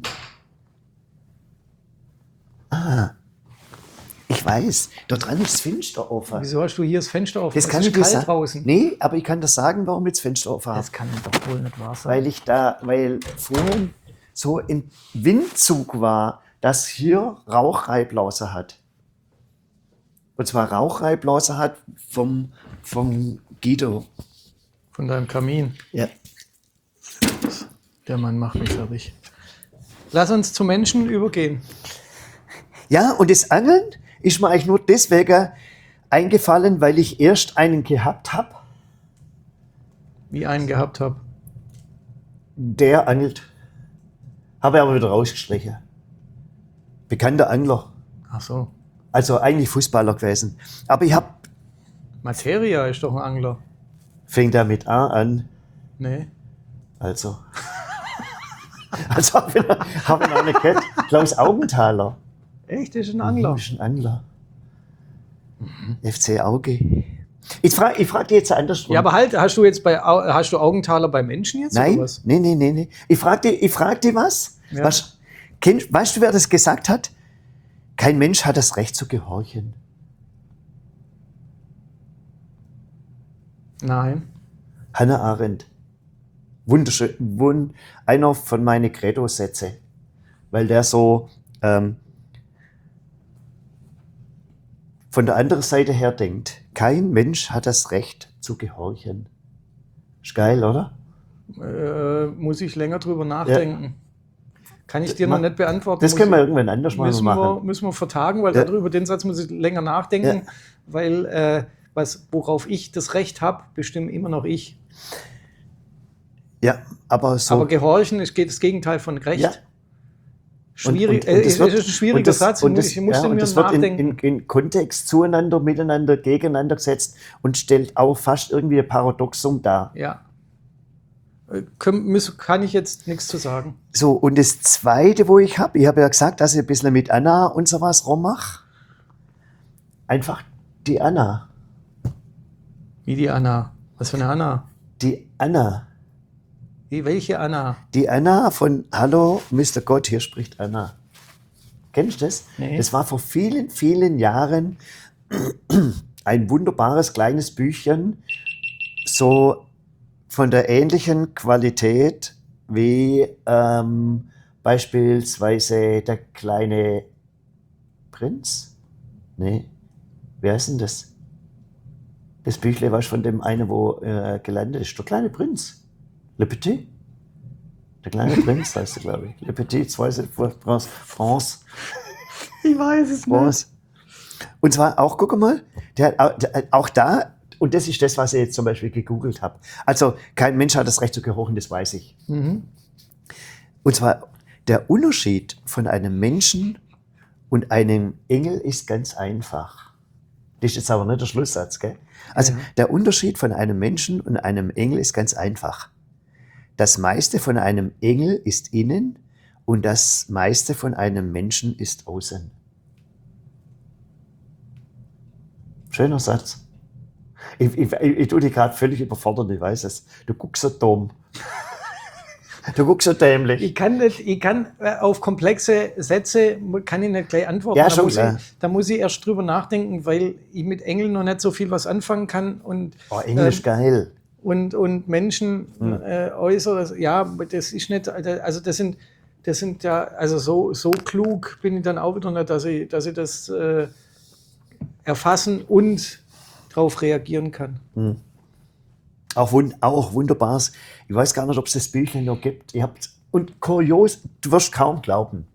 Ah, ich weiß, dort dran ist das Fenster offen. Wieso hast du hier das Fenster offen? Das Es kann ist ich dir kalt sagen. draußen. Nee, aber ich kann das sagen, warum ich das Fenster offen habe. Das kann doch wohl nicht wahr sein. Weil ich da, weil vorhin so ein Windzug war, das hier Rauchreiblause hat. Und zwar Rauchreiblause hat vom, vom Guido. Von deinem Kamin. Ja. Der Mann macht mich fertig. Lass uns zu Menschen übergehen. Ja, und das Angeln ist mir eigentlich nur deswegen eingefallen, weil ich erst einen gehabt habe, Wie einen gehabt habe. der angelt. Habe ich aber wieder rausgestrichen. Bekannter Angler. Ach so. Also eigentlich Fußballer gewesen. Aber ich habe, Materia ist doch ein Angler. fängt damit A an. Nee. Also. Also habe ich, noch- hab ich noch eine Kette. Klaus Augenthaler. Echt, ist ein Angler. Ist ein Angler. F C Auge. Ich frage ich frag dich jetzt andersrum. Ja, aber halt, hast du jetzt bei Au- hast du Augenthaler bei Menschen jetzt Nein, oder was? nee, nee, nee, nee. Ich frage dich, ich frag dich was. Ja. was kenn, weißt du, wer das gesagt hat? Kein Mensch hat das Recht zu gehorchen. Nein. Hannah Arendt. Wunderschön. Wund, einer von meinen Credo-Sätze. Weil der so ähm, von der anderen Seite her denkt. Kein Mensch hat das Recht zu gehorchen. Ist geil, oder? Äh, muss ich länger drüber nachdenken. Kann ich dir Ma- noch nicht beantworten. Das Muss können wir ich- irgendwann anders mal müssen wir, machen. müssen wir vertagen, weil Ja. darüber den Satz muss ich länger nachdenken, weil äh, was, worauf ich das Recht habe, bestimme immer noch ich. Ja, aber so. Aber gehorchen ist geht das Gegenteil von Recht. Ja. Schwierig, Und, und, und das äh, wird, ist ein schwieriger und das, Satz. Und ich das, muss ja, den und mir das wird in, nachdenken. in, in Kontext zueinander, miteinander, gegeneinander gesetzt und stellt auch fast irgendwie ein Paradoxum dar. Ja. Äh, können- muss- Kann ich jetzt nichts zu sagen. So, und das Zweite, wo ich habe, ich habe ja gesagt, dass ich ein bisschen mit Anna und sowas rummache. Einfach die Anna. Wie die Anna. Was für eine Anna? Die Anna. Wie, welche Anna? Die Anna von Hallo, Mister Gott, hier spricht Anna. Kennst du das? Nee. Das war vor vielen, vielen Jahren ein wunderbares kleines Büchchen, so von der ähnlichen Qualität wie ähm, beispielsweise der kleine Prinz. Nee, wer ist denn das? Das Büchle war von dem einen, wo äh, gelandet ist. Der kleine Prinz. Le Petit. Der kleine Prinz heißt er, glaube ich. Le Petit, France. France. Ich weiß es France. Und zwar auch, guck mal, der hat auch, der, auch da, und das ist das, was ich jetzt zum Beispiel gegoogelt habe. Also, kein Mensch hat das Recht zu gehorchen, das weiß ich. Mhm. Und zwar, der Unterschied von einem Menschen und einem Engel ist ganz einfach. Das ist jetzt aber nicht der Schlusssatz, gell? Also, Ja. der Unterschied von einem Menschen und einem Engel ist ganz einfach. Das meiste von einem Engel ist innen und das meiste von einem Menschen ist außen. Schöner Satz. Ich, ich, ich, ich tue dich gerade völlig überfordern, ich weiß es. Du guckst so dumm. Du guckst so dämlich. Ich kann nicht, ich kann äh, auf komplexe Sätze kann ich nicht gleich antworten. Ja, da, schon muss klar. ich, da muss ich erst drüber nachdenken, weil ich mit Engeln noch nicht so viel was anfangen kann und Oh, Englisch ähm, geil. und, und Menschen äh, äußeres, ja, das ist nicht, also das sind, das sind ja, also so, so klug bin ich dann auch wieder nicht, dass ich, dass ich das äh, erfassen und darauf reagieren kann. Auch, wund, auch wunderbares. Ich weiß gar nicht, ob es das Büchlein noch gibt. Ihr habt, und kurios, du wirst kaum glauben,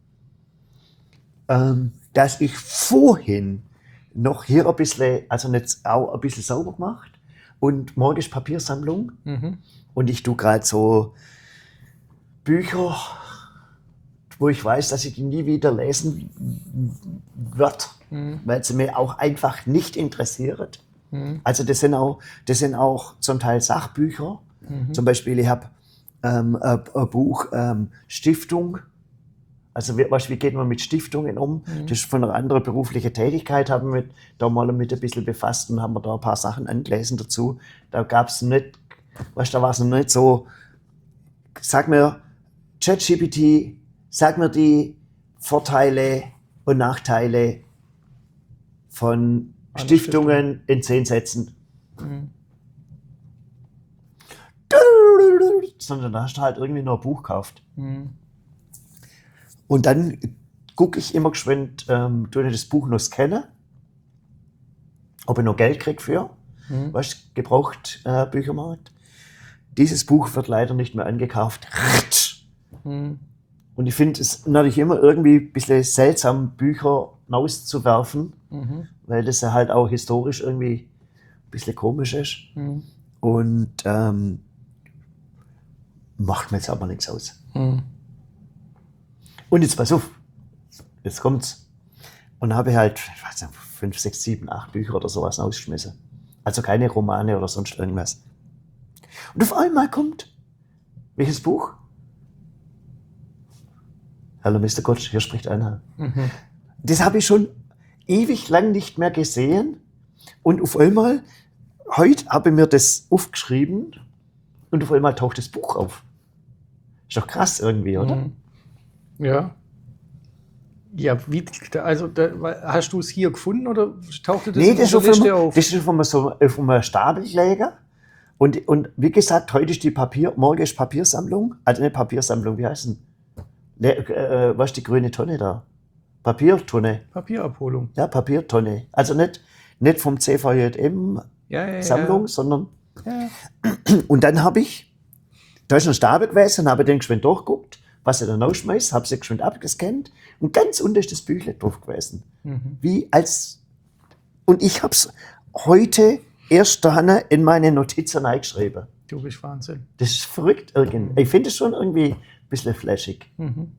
ähm, dass ich vorhin noch hier ein bisschen, also nicht auch ein bisschen sauber gemacht und morgen ist Papiersammlung Mhm. und ich tue gerade so Bücher, wo ich weiß, dass ich die nie wieder lesen werde, Mhm. weil sie mir auch einfach nicht interessiert. Mhm. Also das sind auch, das sind auch zum Teil Sachbücher. Mhm. Zum Beispiel, ich habe ähm, ein, ein Buch ähm, Stiftung. Also wie, weißt, wie geht man mit Stiftungen um? Mhm. Das ist von einer anderen beruflichen Tätigkeit, haben wir da mal mit ein bisschen befasst und haben wir da ein paar Sachen angelesen dazu. Da gab es nicht, weißt, da war es noch nicht so, sag mir, ChatGPT, sag mir die Vorteile und Nachteile von Eine Stiftungen in zehn Sätzen. Mhm. Sondern da hast du halt irgendwie noch ein Buch gekauft. Mhm. Und dann gucke ich immer geschwind, ähm, tue ich das Buch noch scannen, ob ich noch Geld kriege für, Mhm. weißt du, gebraucht äh, Büchermarkt. Dieses Buch wird leider nicht mehr angekauft. Mhm. Und ich finde es natürlich immer irgendwie ein bisschen seltsam, Bücher rauszuwerfen, Mhm. weil das ja halt auch historisch irgendwie ein bisschen komisch ist. Mhm. Und ähm, macht mir jetzt aber nichts aus. Mhm. Und jetzt pass auf, jetzt kommt's. Und dann habe ich halt, ich weiß nicht, fünf, sechs, sieben, acht Bücher oder sowas rausgeschmissen. Also keine Romane oder sonst irgendwas. Und auf einmal kommt, welches Buch? Hallo Mister Gott, hier spricht einer. Mhm. Das habe ich schon ewig lang nicht mehr gesehen. Und auf einmal, heute habe ich mir das aufgeschrieben und auf einmal taucht das Buch auf. Ist doch krass irgendwie, oder? Mhm. Ja. Ja, wie, also da, hast du es hier gefunden oder tauchte das Nee, in das ist, der auf Liste einmal, auf? das ist auf einmal so auf einem Stapelleger. Und, und wie gesagt, heute ist die Papier, morgen ist Papiersammlung. Also nicht Papiersammlung, wie heißt denn? Ne, äh, was ist die grüne Tonne da? Papiertonne. Papierabholung. Ja, Papiertonne. Also nicht, nicht vom C V J M Ja, ja, Sammlung, ja. sondern. Ja. Und dann habe ich, da ist ein Stapel gewesen, habe den geschwind durchgeguckt, was ich dann rausschmeiß, habe sie geschwind abgescannt und ganz unten ist das Büchle drauf gewesen. Mhm. Wie als. Und ich habe es heute erst da in meine Notizen eingeschrieben. Du bist Wahnsinn. Das ist verrückt irgendwie. Ich finde es schon irgendwie ein bisschen flashig. Mhm.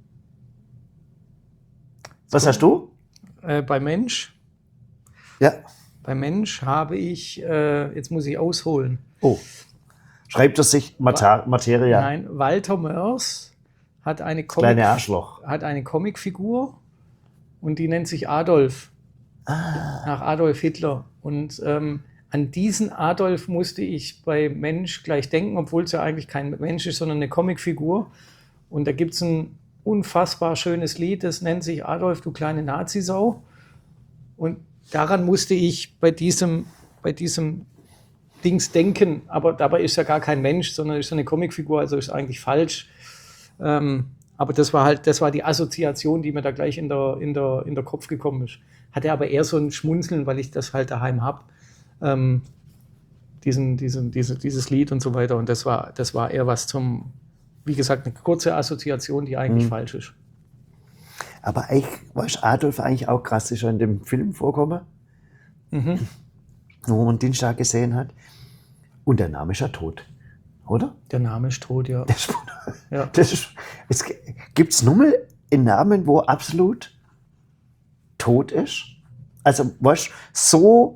Was hast du? Äh, bei Mensch, Ja. bei Mensch habe ich, äh, jetzt muss ich ausholen. Oh. Schreibt er sich Mater Materia? Nein, Walter Mörs hat eine, Comic Kleine Arschloch. hat eine Comicfigur und die nennt sich Adolf. Ah. Nach Adolf Hitler. Und ähm, an diesen Adolf musste ich bei Mensch gleich denken, obwohl es ja eigentlich kein Mensch ist, sondern eine Comicfigur. Und da gibt es ein unfassbar schönes Lied, das nennt sich Adolf, du kleine Nazisau. Und daran musste ich bei diesem, bei diesem Dings denken. Aber dabei ist ja gar kein Mensch, sondern ist eine Comicfigur, also ist eigentlich falsch. Ähm, aber das war halt, das war die Assoziation, die mir da gleich in der, in der, in der Kopf gekommen ist. Hatte aber eher so ein Schmunzeln, weil ich das halt daheim habe. Ähm, diesen, diesen, diese, dieses Lied und so weiter. Und das war, das war eher was zum, wie gesagt, eine kurze Assoziation, die eigentlich Mhm. falsch ist. Aber eigentlich, weißt du, Adolf eigentlich auch krass ist schon in dem Film vorkommen, Mhm. wo man den stark gesehen hat. Und der Name ist ja tot, oder? Der Name ist tot, ja. Das ist, ja. das ist, es gibt es nur mal einen Namen, wo absolut tot ist? Also, weißt du, so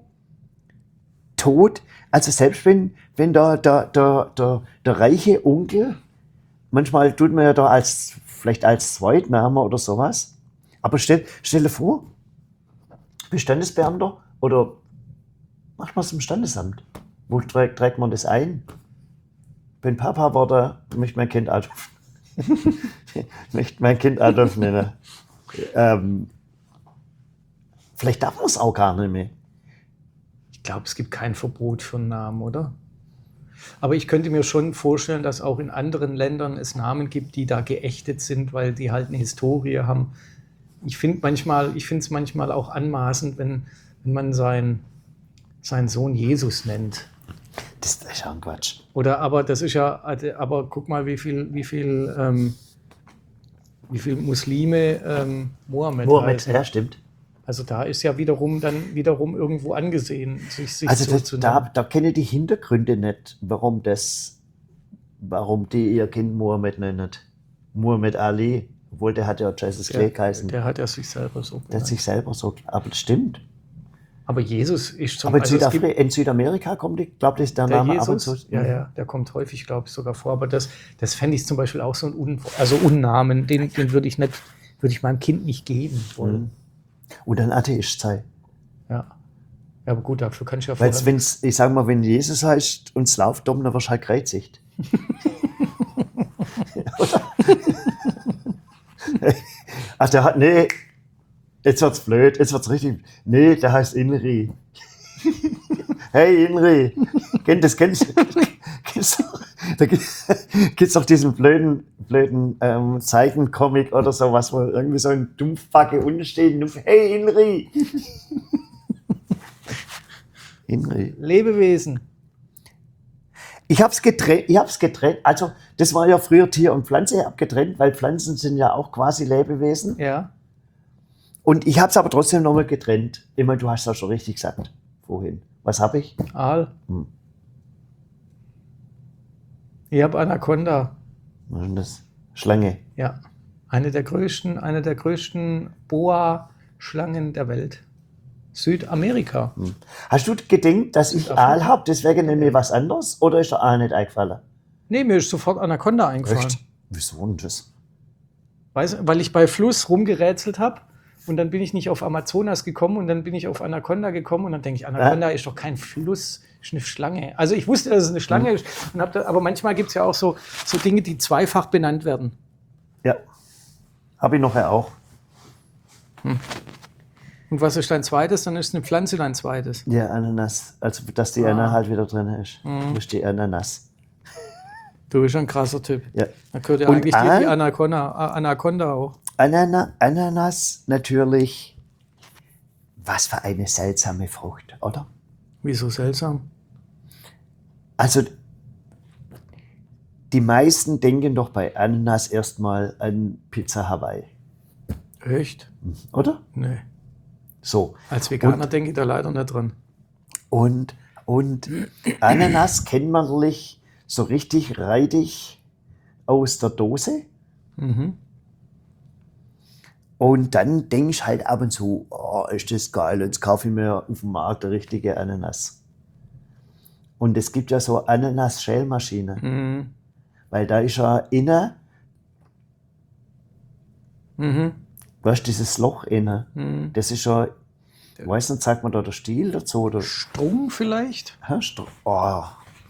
tot, also selbst wenn, wenn der, der, der, der, der reiche Onkel, manchmal tut man ja da als, vielleicht als Zweitname oder sowas, aber stell, stell dir vor, du bist Standesbeamter oder mach mal es im Standesamt. Wo trägt, trägt man das ein? Wenn Papa war da, möchte mein Kind Adolf. möchte mein Kind Adolf nennen. Ähm, vielleicht darf man es auch gar nicht mehr. Ich glaube, es gibt kein Verbot für einen Namen, oder? Aber ich könnte mir schon vorstellen, dass auch in anderen Ländern es Namen gibt, die da geächtet sind, weil die halt eine Historie haben. Ich finde manchmal, ich finde es manchmal auch anmaßend, wenn, wenn man seinen, seinen Sohn Jesus nennt. Das ist ja ein Quatsch. Oder aber das ist ja, aber guck mal, wie viel, wie viel, ähm, wie viel Muslime ähm, Mohammed Mohammed, heißen. ja, stimmt. Also da ist ja wiederum dann wiederum irgendwo angesehen, sich, sich Also so das, zu da, nennen. da kenne ich die Hintergründe nicht, warum das, warum die ihr Kind Mohammed nennen. Mohammed Ali, obwohl der hat ja Jesus Clay geheißen. Der hat ja sich selber so Der hat genannt. sich selber so, aber das stimmt. Aber Jesus ist zum Aber in, also es Südafri gibt in Südamerika kommt, ich glaube, das ist der, der Name Jesus, ab und zu. ja, ja, der kommt häufig, glaube ich, sogar vor. Aber das, das fände ich zum Beispiel auch so ein Un, also Unnamen, den, den würde ich nicht, würde ich meinem Kind nicht geben wollen. Mhm. Und ein Atheist sei. Ja. Ja, aber gut, dafür kann ich ja Weil vorher- wenn's, ich sag mal, wenn Jesus heißt und es läuft um, dann wirst du halt kreuzigt. Oder? Ach, der hat, nee, jetzt wird's blöd, jetzt wird's richtig, nee, der heißt Inri. Hey Inri, kennt das, kennst du? Kennst du? Da gibt's doch diesen blöden, blöden ähm, Zeichencomic oder sowas, wo irgendwie so ein Dumpfbacke unten steht und ruft, hey Inri. Inri. Lebewesen. Ich hab's getrennt, ich hab's getrennt, also das war ja früher Tier und Pflanze, ich hab getrennt, weil Pflanzen sind ja auch quasi Lebewesen. Ja. Und ich hab's aber trotzdem nochmal getrennt. Ich meine, du hast das schon richtig gesagt vorhin. Was hab ich? Aal. Hm. Ich habe Anaconda. Was ist denn das? Schlange. Ja. Eine der größten, eine der größten Boa-Schlangen der Welt. Südamerika. Hm. Hast du gedacht, dass ich Südafrika. Aal hab, deswegen nehme ich was anderes? Oder ist der Aal nicht eingefallen? Nee, mir ist sofort Anaconda eingefallen. Echt? Wieso denn das? Weißt, weil ich bei Fluss rumgerätselt habe und dann bin ich nicht auf Amazonas gekommen und dann bin ich auf Anaconda gekommen und dann denke ich, Anaconda ist doch kein Fluss, ist eine Schlange. Also ich wusste, dass es eine Schlange ist, und hab da, aber manchmal gibt es ja auch so, so Dinge, die zweifach benannt werden. Ja. Habe ich nachher auch. Und was ist dein zweites? Dann ist eine Pflanze dein zweites. Ja, Ananas. Also, dass die Ah. Anna halt wieder drin ist. Mhm. Das ist die Ananas. Du bist ein krasser Typ. Ja. Da gehört ja Und eigentlich die, Aal? die Anaconda, Anaconda auch. Anana, Ananas natürlich. Was für eine seltsame Frucht, oder? Wieso seltsam? Also, die meisten denken doch bei Ananas erstmal an Pizza Hawaii, Echt? oder? Nee. So. Als Veganer Und- denke ich da leider nicht dran. Und, und Ananas kennt man natürlich so richtig reitig aus der Dose. Mhm. Und dann denke ich halt ab und zu, oh, ist das geil, jetzt kaufe ich mir auf dem Markt eine richtige Ananas. Und es gibt ja so Ananas-Schälmaschine, Mhm. weil da ist ja innen, Mhm. weißt du, dieses Loch innen, Mhm. das ist ja, ich weiß nicht, sagt man da der Stiel dazu? Oder? Strum vielleicht? Hä, Str oh.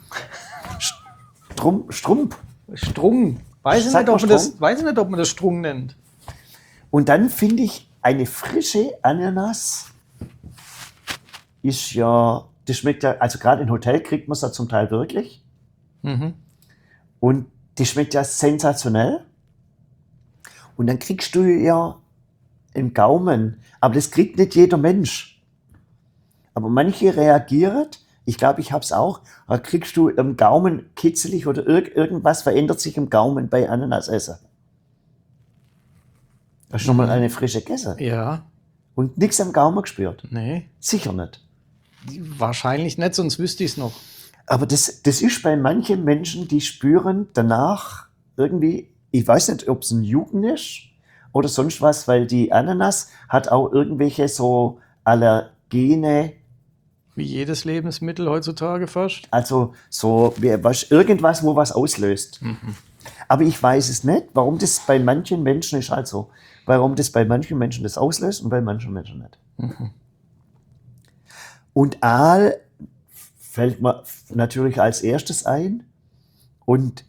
Strum, Strumpf. Strung. Weiß ich, Sagt nicht, ob man man das, Strung? weiß ich nicht, ob man das Strung nennt. Und dann finde ich, eine frische Ananas ist ja, das schmeckt ja, also gerade im Hotel kriegt man es ja zum Teil wirklich. Mhm. Und die schmeckt ja sensationell. Und dann kriegst du ja im Gaumen, aber das kriegt nicht jeder Mensch. Aber manche reagieren, ich glaube, ich habe es auch, da kriegst du im Gaumen kitzelig oder irg irgendwas verändert sich im Gaumen bei Ananasessen. Hast du schon mal eine frische gegessen? Ja, Und nichts am Gaumen gespürt? nee. Sicher nicht. Wahrscheinlich nicht, sonst wüsste ich es noch. Aber das, das ist bei manchen Menschen, die spüren danach irgendwie, ich weiß nicht, ob es ein Jucken ist oder sonst was, weil die Ananas hat auch irgendwelche so Allergene, Wie jedes Lebensmittel heutzutage fast. also so wie, was, irgendwas, wo was auslöst. Aber ich weiß es nicht, warum das bei manchen Menschen ist halt so. Warum das bei manchen Menschen das auslöst und bei manchen Menschen nicht. Und Aal fällt mir natürlich als erstes ein. Und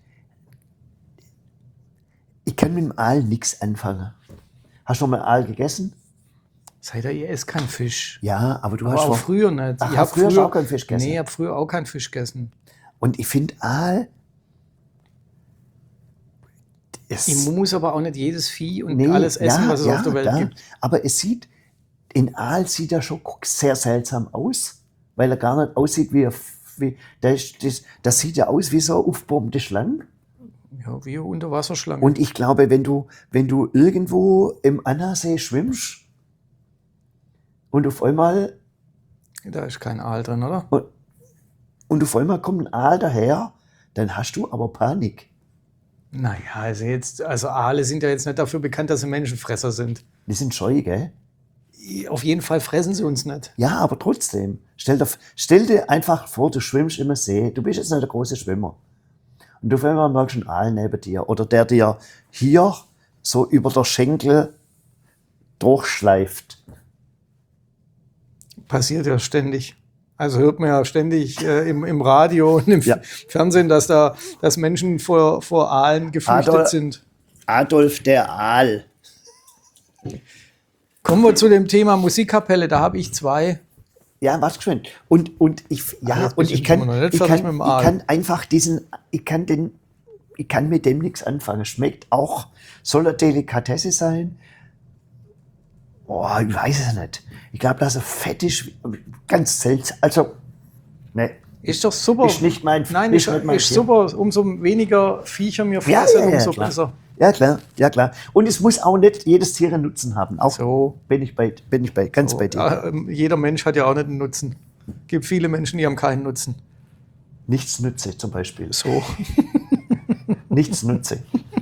ich kann mit dem Aal nichts anfangen. Hast du schon mal Aal gegessen? Seid ihr, ihr esst keinen Fisch. Ja, aber du Aber hast auch vor- früher nicht. Ach, ich hab früher hast du auch keinen Fisch gegessen? Nee, ich habe früher auch keinen Fisch gegessen. Und ich finde Aal. Ich Es, muss aber auch nicht jedes Vieh und nee, alles essen, ja, was es ja, auf der Welt da. gibt. Aber es sieht, in Aal sieht er schon sehr seltsam aus, weil er gar nicht aussieht wie, ein- wie das, das, das sieht ja aus wie so eine aufbombte Schlange. Ja, wie eine Unterwasserschlange. Und ich glaube, wenn du, wenn du irgendwo im Annasee schwimmst und auf einmal, Da ist kein Aal drin, oder? und, und auf einmal kommt ein Aal daher, dann hast du aber Panik. Naja, also jetzt, also Aale sind ja jetzt nicht dafür bekannt, dass sie Menschenfresser sind. Die sind scheu, gell? Auf jeden Fall fressen sie uns nicht. Ja, aber trotzdem. Stell dir, stell dir einfach vor, du schwimmst im See. Du bist jetzt nicht der große Schwimmer. Und auf einmal merkst du einen Aal neben dir. Oder der dir hier so über der Schenkel durchschleift. Passiert ja ständig. Also hört man ja ständig äh, im, im Radio und im Ja. Fernsehen, dass da dass Menschen vor, vor Aalen geflüchtet Adolf- sind. Adolf der Aal. Kommen wir zu dem Thema Musikkapelle. Da habe ich zwei. Ja, was geschwind. Und, und ich, Ah, ja, jetzt bin und ich ich kann, immer noch nicht ich fertig kann, mit dem ich Aal. kann einfach diesen, ich kann den, ich kann mit dem nichts anfangen. Schmeckt auch, soll eine Delikatesse sein? Boah, ich weiß es nicht. Ich glaube, dass er fett ist, ganz seltsam. Also, ne. Ist doch super. Ist nicht mein- Nein, ist ist, nicht mein ist Tier. super. Umso weniger Viecher mir Ja, fressen, ja, ja, umso klar. besser. Ja, klar, ja, klar. Und es muss auch nicht jedes Tier einen Nutzen haben. Auch So. bin ich bei, bin ich bei, ganz bei dir. Ja, ähm, jeder Mensch hat ja auch nicht einen Nutzen. Es gibt viele Menschen, die haben keinen Nutzen. Nichts nütze zum Beispiel. So. Nichts nütze.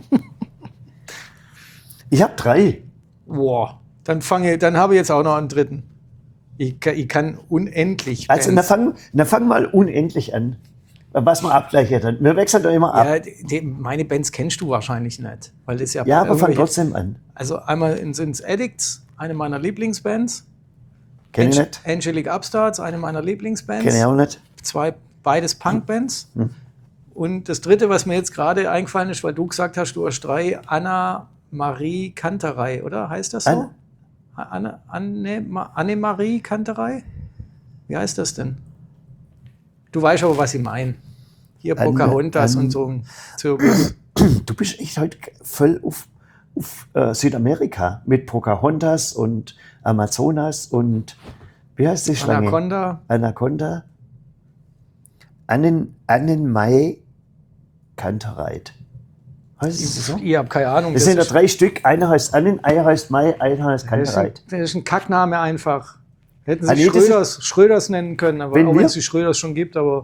Ich habe drei. Boah. Dann fange, dann habe ich jetzt auch noch einen dritten. Ich kann, ich kann unendlich. Also, Bands- na fang, na fang mal unendlich an. Was wir abgleichen dann. Wir wechseln doch immer ab. ja, die, die, meine Bands kennst du wahrscheinlich nicht. Weil das ja, Ja, aber fang irgendwelche- trotzdem an. Also einmal sind es Addicts, eine meiner Lieblingsbands. Kenn ich Ange- nicht. Angelic Upstarts, eine meiner Lieblingsbands. Kenn ich auch nicht. Zwei, beides Punkbands. Und das dritte, was mir jetzt gerade eingefallen ist, weil du gesagt hast, du hast drei, Anna-Marie Kanterei, oder? Heißt das so? Anne? Anne, Anne, Ma- Annemarie Kanterei? Wie heißt das denn? Du weißt aber, was ich meine. Hier Anne- Pocahontas Anne- und so ein Zirkus. Du bist echt heute voll auf, auf äh, Südamerika mit Pocahontas und Amazonas und wie heißt die Schlange? Anaconda. Anaconda. Annen, Annenmai Kantereit. Heißt es so? Ich habe keine Ahnung. Es sind ja ist- drei Stück. Einer heißt Annen, einer heißt Mai, einer heißt Das ist, ein, Kantereit. das ist ein Kackname einfach. Hätten sie Ah, nee, das Schröders, Schröders nennen können, aber Wenn auch wenn wir- es die Schröders schon gibt, aber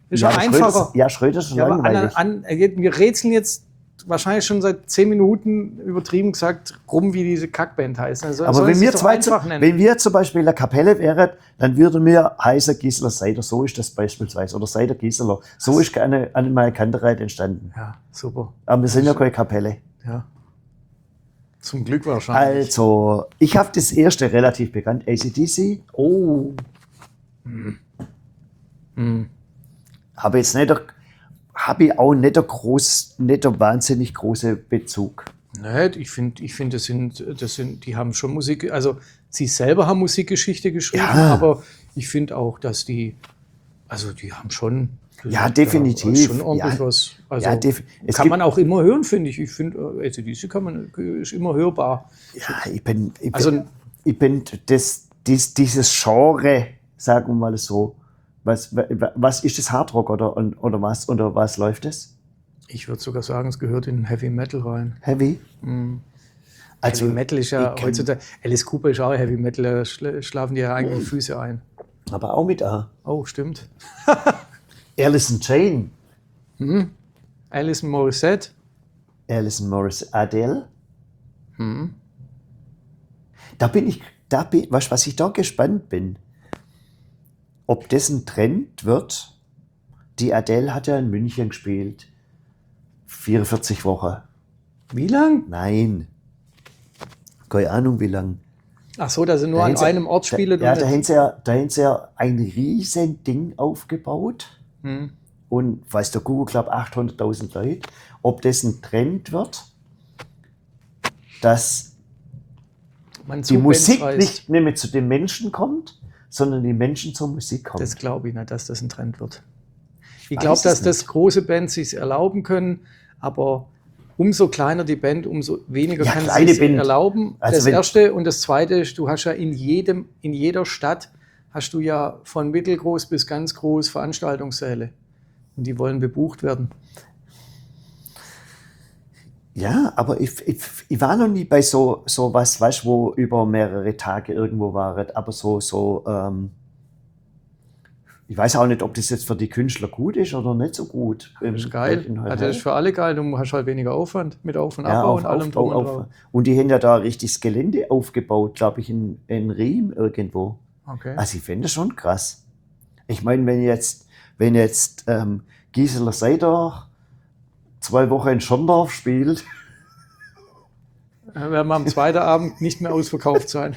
Ist ja, ja Schröder, einfacher. ja, Schröder ist schon Ja, aber langweilig. an, an, wir rätseln jetzt wahrscheinlich schon seit zehn Minuten übertrieben gesagt rum, wie diese Kackband heißt. Also, aber sollen wenn sie wir, es doch zwei, einfach nennen. wenn wir zum Beispiel in der Kapelle wären, dann würde mir heißen Gisela Seider. So ist das beispielsweise. Oder Seider Gisela. So ist eine, eine meine Kantereit entstanden. Ja, super. Aber wir sind ja keine Kapelle. Ja. Zum Glück wahrscheinlich. Also, ich habe das erste relativ bekannt, A C D C. Oh. Hm. Hm. Habe jetzt nicht, habe ich auch nicht der groß, nicht der wahnsinnig große Bezug. Nee, ich finde, ich find, das, sind, das sind, die haben schon Musik, also sie selber haben Musikgeschichte geschrieben, Ja. aber ich finde auch, dass die, also die haben schon, Ja, definitiv. schon ordentlich Ja. was. Also Ja, def- es kann gibt- man auch immer hören, finde ich. Ich finde, A C D C kann man, ist immer hörbar. Ja, ich bin, ich bin, Also- ich bin das, dies, dieses Genre, sagen wir mal so. Was, was ist das Hardrock oder, oder was? Oder was läuft es? Ich würde sogar sagen, es gehört in Heavy Metal rein. Heavy? Also Heavy Metal ist ja ich kenn- heutzutage, Alice Cooper ist auch Heavy Metal, da schl- schlafen die ja eigentlich die Füße ein. Aber auch mit A. Oh, stimmt. Alice in Chain. Alison Morissette. Alison Morris, Adele. Da bin ich, da bin, weißt, du, was ich da gespannt bin, ob das ein Trend wird. Die Adele hat ja in München gespielt. vierundvierzig Wochen. Wie lang? Nein. Keine Ahnung, wie lang. Ach so, dass sie nur Da an haben sie- einem Ort spielen. Da, ja, und da nicht- haben sie ja, da haben sie ja ein riesen Ding aufgebaut. Hm. Und weiß der Google, glaube achthunderttausend Leute. Ob das ein Trend wird, dass Man die zu Musik Bands nicht mehr zu den Menschen kommt, sondern die Menschen zur Musik kommen. Das glaube ich nicht, dass das ein Trend wird. Ich Weiß glaube, es dass das nicht. große Bands sich erlauben können, aber umso kleiner die Band, umso weniger Ja, kann sie kleine sich Band. erlauben. Also das wenn- erste und das zweite ist, du hast ja in jedem, in jeder Stadt hast du ja von mittelgroß bis ganz groß Veranstaltungssäle. Und die wollen bebucht werden. Ja, aber ich, ich, ich war noch nie bei so, so was, weißt, wo über mehrere Tage irgendwo war. Aber so, so ähm, ich weiß auch nicht, ob das jetzt für die Künstler gut ist oder nicht so gut. Das ist geil. Also das ist für alle geil. Du hast halt weniger Aufwand mit Auf- und ja, Abbau auf, und allem Aufbau, drum und auf, dran. und die haben ja da richtig das Gelände aufgebaut, glaube ich, in, in Riem irgendwo. Okay. Also ich finde das schon krass. Ich meine, wenn jetzt, wenn jetzt ähm, Gisela Seider zwei Wochen in Schorndorf spielt, Dann werden wir am zweiten Abend nicht mehr ausverkauft sein.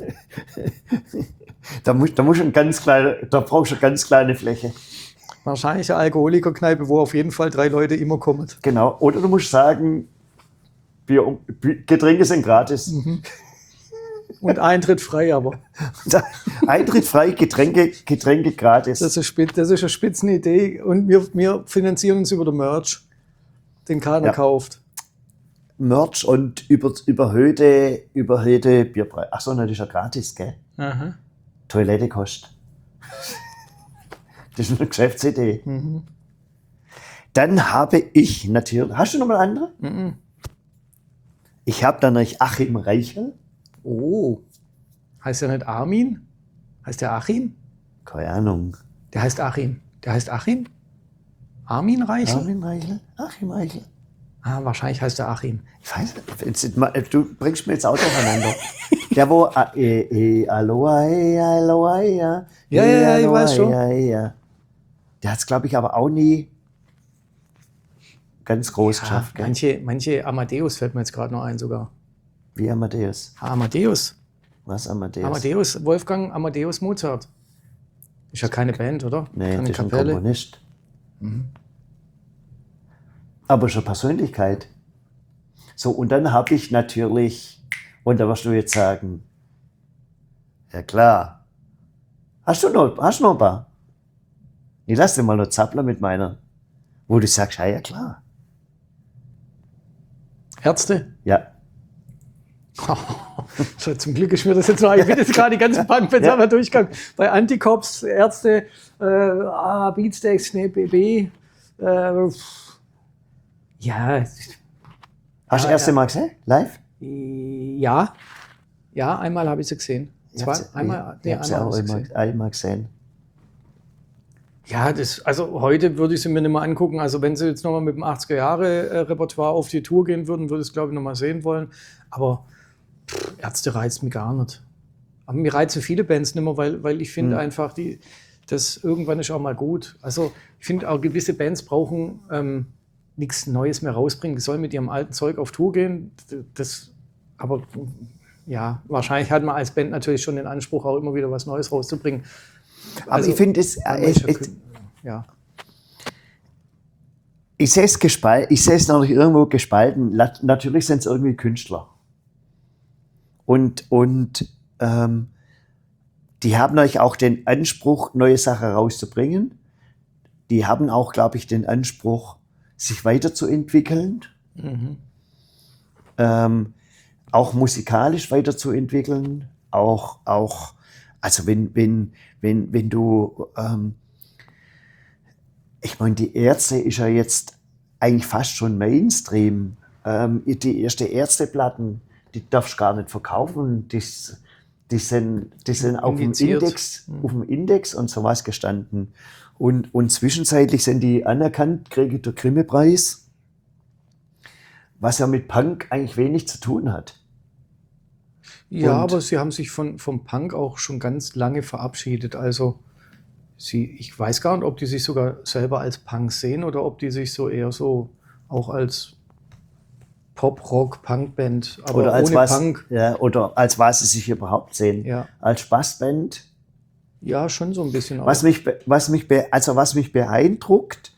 da musst da musst du ein ganz kleine, da brauchst du eine ganz kleine Fläche. Wahrscheinlich eine Alkoholikerkneipe, wo auf jeden Fall drei Leute immer kommen. Genau. Oder du musst sagen, Bier, Bier, Getränke sind gratis. Und Eintritt frei, aber Eintritt frei, Getränke, Getränke gratis. das ist, spitz, das ist eine Spitzenidee. Und wir, wir finanzieren uns über den Merch, den keiner Ja. kauft. Merch und über, überhöhte, überhöhte Bierpreise. Achso, das ist ja gratis, gell? Aha. Toilette kostet. Das ist eine Geschäftsidee. Mhm. Dann habe ich natürlich. Hast du noch mal andere? Mhm. Ich habe dann noch Achim Reichel. Oh. Heißt der nicht Armin? Heißt der Achim? Keine Ahnung. Der heißt Achim. Der heißt Achim? Armin Reichel? Achim Reichel? Achim Reichel. Ah, wahrscheinlich heißt der Achim. Ich weiß nicht, jetzt, du bringst mir jetzt auch durcheinander. Der, wo. ah, eh, eh, Aloha, eh, aloha, ja. Ja, ja, ja, ich weiß schon. Ja, ja. Der hat es, glaube ich, aber auch nie ganz groß Ja, geschafft. Gell? manche, manche Amadeus fällt mir jetzt gerade noch ein sogar. Wie Amadeus. Ah, Amadeus. Was Amadeus? Amadeus, Wolfgang Amadeus Mozart. Ist ja keine Band, oder? Nee, keine das ist ein Kapelle. Komponist. Aber schon Persönlichkeit. So, und dann habe ich natürlich, und da wirst du jetzt sagen, ja klar, hast du noch, hast du noch ein paar? Ich lass dir mal noch zappeln mit meiner, wo du sagst, ja, ja klar. Ärzte? Ja, So, zum Glück ist mir das jetzt noch. Ich bin jetzt gerade die ganzen Punkbands Ja. einmal durchgegangen. Bei Anticops, Ärzte, äh, ah, Beatsteaks, nee, B B. Äh, ja, hast du das Ja, erste ja. Mal gesehen? Live? ja. Ja, einmal habe ich sie gesehen. Ich Zwei, hab's- einmal, ich, nee, ich habe sie einmal auch habe ich sie immer, gesehen. einmal gesehen. Ja, das, also heute würde ich sie mir nicht mehr angucken. Also wenn sie jetzt nochmal mit dem achtziger-Jahre-Repertoire auf die Tour gehen würden, würde ich es, glaube ich, nochmal sehen wollen. Aber pff, Ärzte reizt mich gar nicht. Aber mir reizen viele Bands nicht mehr, weil, weil ich finde Hm. einfach, die, das irgendwann ist auch mal gut. Also ich finde auch, gewisse Bands brauchen ähm, nichts Neues mehr rausbringen. Die sollen mit ihrem alten Zeug auf Tour gehen. Das, aber ja, wahrscheinlich hat man als Band natürlich schon den Anspruch, auch immer wieder was Neues rauszubringen. Aber Also, ich finde es, man ich, ist ja ich, kü- ja. ich sehe es gespalten, ich sehe es natürlich irgendwo gespalten. La- Natürlich sind es irgendwie Künstler. Und, und ähm, die haben euch auch den Anspruch, neue Sachen rauszubringen. Die haben auch, glaube ich, den Anspruch, sich weiterzuentwickeln. Mhm. Ähm, auch musikalisch weiterzuentwickeln. Auch, auch also wenn, wenn, wenn, wenn du, ähm, ich meine, die Ärzte ist ja jetzt eigentlich fast schon Mainstream. Ähm, die erste Ärzteplatten, die darfst du gar nicht verkaufen. Die, die sind, die sind auf dem Indiziert. Index, auf dem Index und sowas gestanden. Und, und zwischenzeitlich sind die anerkannt, kriegen den Grimme-Preis, was ja mit Punk eigentlich wenig zu tun hat. Ja, Und- aber sie haben sich von, vom Punk auch schon ganz lange verabschiedet. Also sie, ich weiß gar nicht, ob die sich sogar selber als Punk sehen oder ob die sich so eher so auch als Pop-Rock-Punk-Band, aber Oder als ohne was, Punk. ja, oder als was sie sich überhaupt sehen. Ja. Als Spaßband. Ja, schon so ein bisschen auch. Was mich, be- was mich, be- also was mich beeindruckt,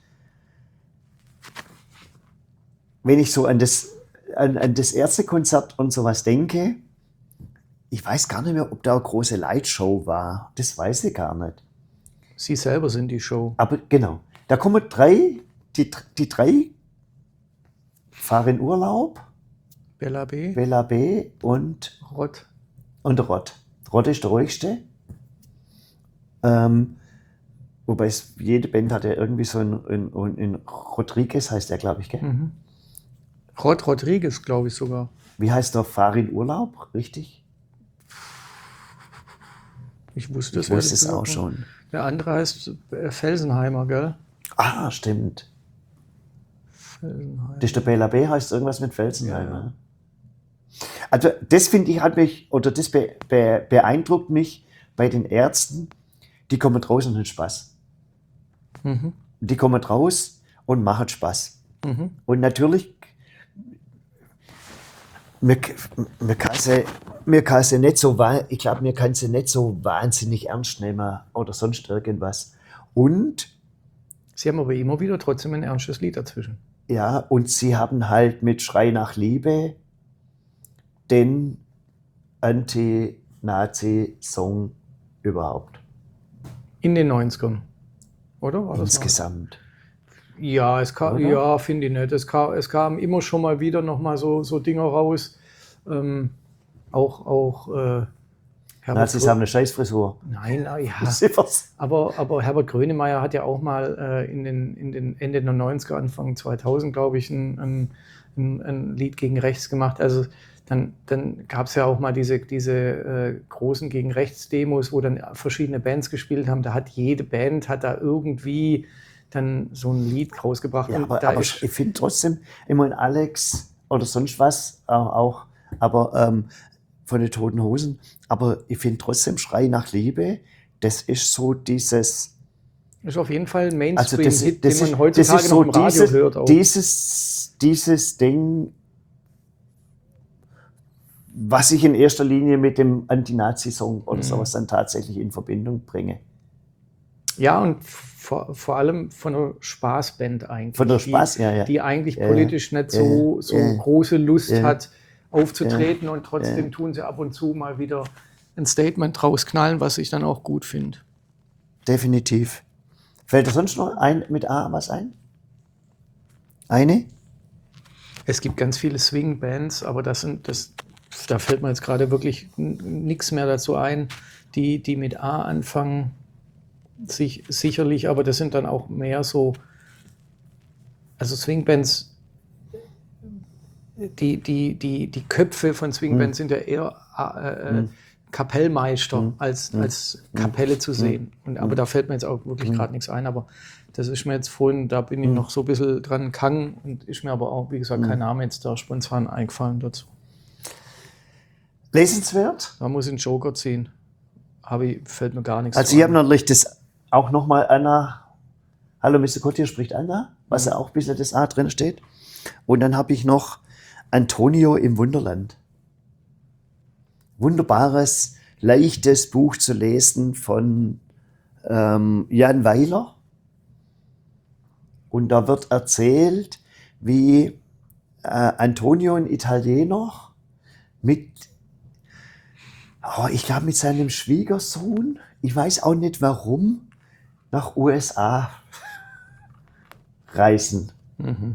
wenn ich so an das, an, an das Ärztekonzert und sowas denke, ich weiß gar nicht mehr, ob da eine große Lightshow war. Das weiß ich gar nicht. Sie selber sind die Show. Aber genau, da kommen drei, die, die drei fahren in Urlaub, Bella B, Bella B und, Rott. und Rott. Rott ist der ruhigste. Ähm, wobei es, jede Band hat ja irgendwie so ein, ein, ein, ein Rodriguez heißt der, glaube ich, gell? Mhm. Rott Rodriguez, glaube ich sogar. Wie heißt der? Fahr in Urlaub, richtig? Ich wusste Ich wusste es ehrlich auch gesagt nicht. schon. Der andere heißt äh, Felsenheimer, gell? Ah, stimmt. Felsenheimer. Das ist der Bela B, heißt irgendwas mit Felsenheim. Ja. ne? Also das finde ich, hat mich, oder das be, be, beeindruckt mich bei den Ärzten, die kommen raus und haben Spaß. Mhm. Die kommen raus und machen Spaß. Mhm. Und natürlich, mir, mir kann sie, mir kann sie nicht so, wa- ich glaube, mir kann sie nicht so wahnsinnig ernst nehmen oder sonst irgendwas. Und Sie haben aber immer wieder trotzdem ein ernstes Lied dazwischen. ja, und sie haben halt mit Schrei nach Liebe den Anti-Nazi-Song überhaupt. In den neunzigern. Oder? War das Insgesamt. noch? Ja, es kam, Oder? ja, finde ich nicht. Es kam, es kam immer schon mal wieder noch mal so, so Dinger raus. Ähm, auch auch äh, Herbert Nazis Grö- haben eine Scheißfrisur. Nein, na ja. Siffers. Aber, aber Herbert Grönemeyer hat ja auch mal äh, in, den, in den Ende der neunziger, Anfang zweitausend, glaube ich, ein, ein, ein, ein Lied gegen rechts gemacht. Also dann, dann gab es ja auch mal diese, diese äh, großen gegen rechts-Demos, wo dann verschiedene Bands gespielt haben. Da hat jede Band hat da irgendwie dann so ein Lied rausgebracht. Ja, Und aber, da aber ist, ich finde trotzdem, ich meine, Alex oder sonst was äh, auch, aber ähm, von den Toten Hosen, aber ich finde trotzdem Schrei nach Liebe, das ist so dieses, ist auf jeden Fall ein also das, Mainstream-Hit, das, den ist, man heutzutage das ist so noch im Radio dieses, hört. Auch. dieses, dieses Ding, was ich in erster Linie mit dem Anti-Nazi-Song oder Mhm. sowas dann tatsächlich in Verbindung bringe. Ja, und vor, vor allem von einer Spaßband eigentlich. Von der die- Spaß, ja, ja. Die eigentlich Ja, politisch nicht so, ja, so ja. große Lust Ja. hat, aufzutreten und trotzdem Ja. tun sie ab und zu mal wieder ein Statement rausknallen, was ich dann auch gut finde. Definitiv. Fällt dir sonst noch ein, mit A was ein? Eine? Es gibt ganz viele Swing-Bands, aber das sind, das, da fällt mir jetzt gerade wirklich nichts mehr dazu ein, die, die mit A anfangen. Sich, sicherlich, aber das sind dann auch mehr so, also Swingbands, die, die, die, die Köpfe von Swingbands Hm. sind ja eher äh, äh, Hm. Kapellmeister Mhm. als, Mhm. als Kapelle zu sehen. Und, aber da fällt mir jetzt auch wirklich Mhm. gerade nichts ein. Aber das ist mir jetzt vorhin, da bin ich Mhm. noch so ein bisschen dran gegangen und ist mir aber auch, wie gesagt, Mhm. kein Name jetzt da spontan eingefallen dazu. Lesenswert? Da muss ich einen Joker ziehen. Habe ich, fällt mir gar nichts Also zu ich habe ein. natürlich das auch nochmal Anna, hallo Mister Gott, hier spricht Anna, was Mhm. ja auch ein bisschen das A drin steht. Und dann habe ich noch Antonio im Wunderland. Wunderbares, leichtes Buch zu lesen von ähm, Jan Weiler. Und da wird erzählt, wie äh, Antonio, ein Italiener, mit, oh, ich glaube mit seinem Schwiegersohn, ich weiß auch nicht warum, nach U S A reisen. Mhm.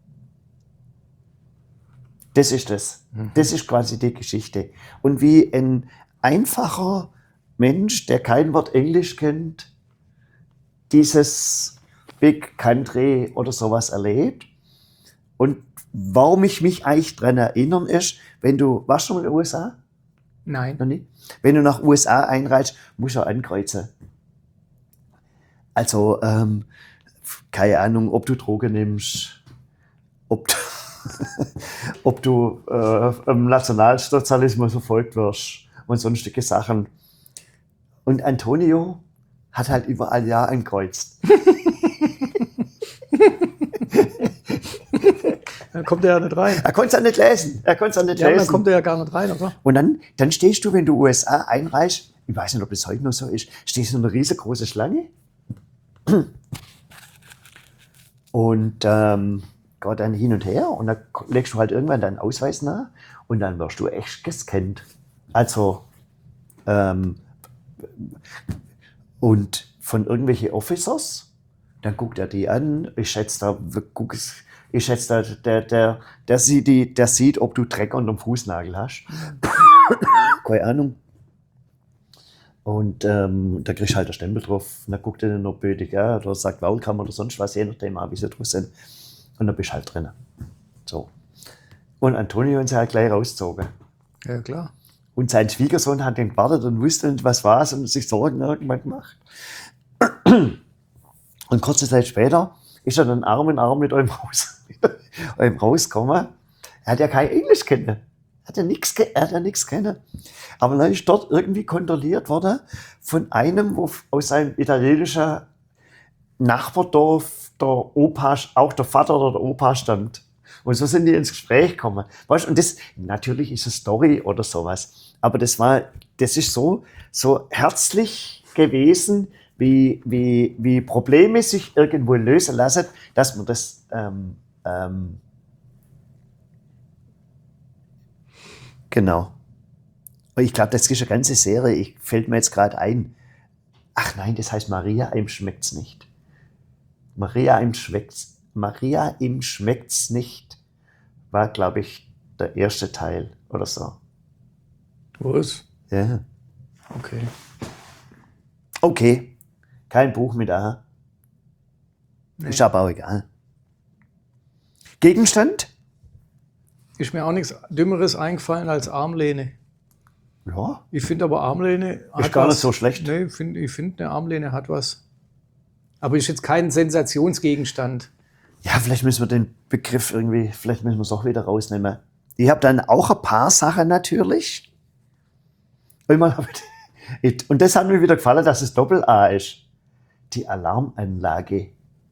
Das ist das. Das ist quasi die Geschichte. Und wie ein einfacher Mensch, der kein Wort Englisch kennt, dieses Big Country oder sowas erlebt. Und warum ich mich eigentlich daran erinnern ist, wenn du, warst du schon mal in den U S A? Nein. Noch nicht? Wenn du nach U S A einreist, musst du ankreuzen. Also, ähm, keine Ahnung, ob du Drogen nimmst, ob du, ob du äh, im Nationalsozialismus verfolgt wirst und sonstige Sachen. Und Antonio hat halt überall Ja ankreuzt. Dann kommt er ja nicht rein. Er konnte es ja nicht lesen. Er konnte es ja nicht Ja, aber dann lesen. kommt er ja gar nicht rein, oder? Und dann, dann stehst du, wenn du U S A einreist, ich weiß nicht, ob das heute noch so ist, stehst du in einer riesengroßen Schlange. Und ähm, geht dann hin und her und dann legst du halt irgendwann deinen Ausweis nach und dann wirst du echt gescannt. Also, ähm, und von irgendwelchen Officers, dann guckt er die an, ich schätze, da, guck, ich schätze, da, der, der, der, sieht die, der sieht, ob du Dreck unter dem Fußnagel hast. Keine Ahnung. Und ähm, da kriegst du halt einen Stempel drauf. Und dann guckt er dann noch bödig an oder sagt Welcome oder sonst was, je nachdem, wie sie drauf sind. Und dann bist du halt drin. So. Und Antonio hat sich halt gleich rausgezogen. Ja, klar. Und sein Schwiegersohn hat den gewartet und wusste nicht, was war es und sich Sorgen irgendwann gemacht. Und kurze Zeit später ist er dann Arm in Arm mit eurem, raus, eurem rausgekommen. Er hat ja kein Englisch kennen. Er hat ja nichts er hat ja nichts kennen. Aber dann ist dort irgendwie kontrolliert worden von einem, wo aus seinem italienischen Nachbardorf der Opa, auch der Vater oder der Opa stammt. Und so sind die ins Gespräch gekommen. Weißt, und das, natürlich ist es Story oder sowas. Aber das war, das ist so, so herzlich gewesen, wie, wie, wie Probleme sich irgendwo lösen lassen, dass man das, ähm, ähm, genau. Und ich glaube, das ist eine ganze Serie, ich, fällt mir jetzt gerade ein. Ach nein, das heißt Maria, ihm schmeckt's nicht. Maria, ihm schmeckt's, Maria, ihm schmeckt's nicht, war, glaube ich, der erste Teil oder so. Was? Ja. Okay. Okay. Kein Buch mit A. Nee. Ist aber auch egal. Gegenstand? Ist mir auch nichts Dümmeres eingefallen als Armlehne. Ja. Ich finde aber Armlehne hat Ist gar was. nicht so schlecht. Nee, ich finde, ich find, eine Armlehne hat was. Aber ist jetzt kein Sensationsgegenstand. Ja, vielleicht müssen wir den Begriff irgendwie, vielleicht müssen wir es auch wieder rausnehmen. Ich habe dann auch ein paar Sachen natürlich. Und, man, und das hat mir wieder gefallen, dass es Doppel-A ist. Die Alarmanlage.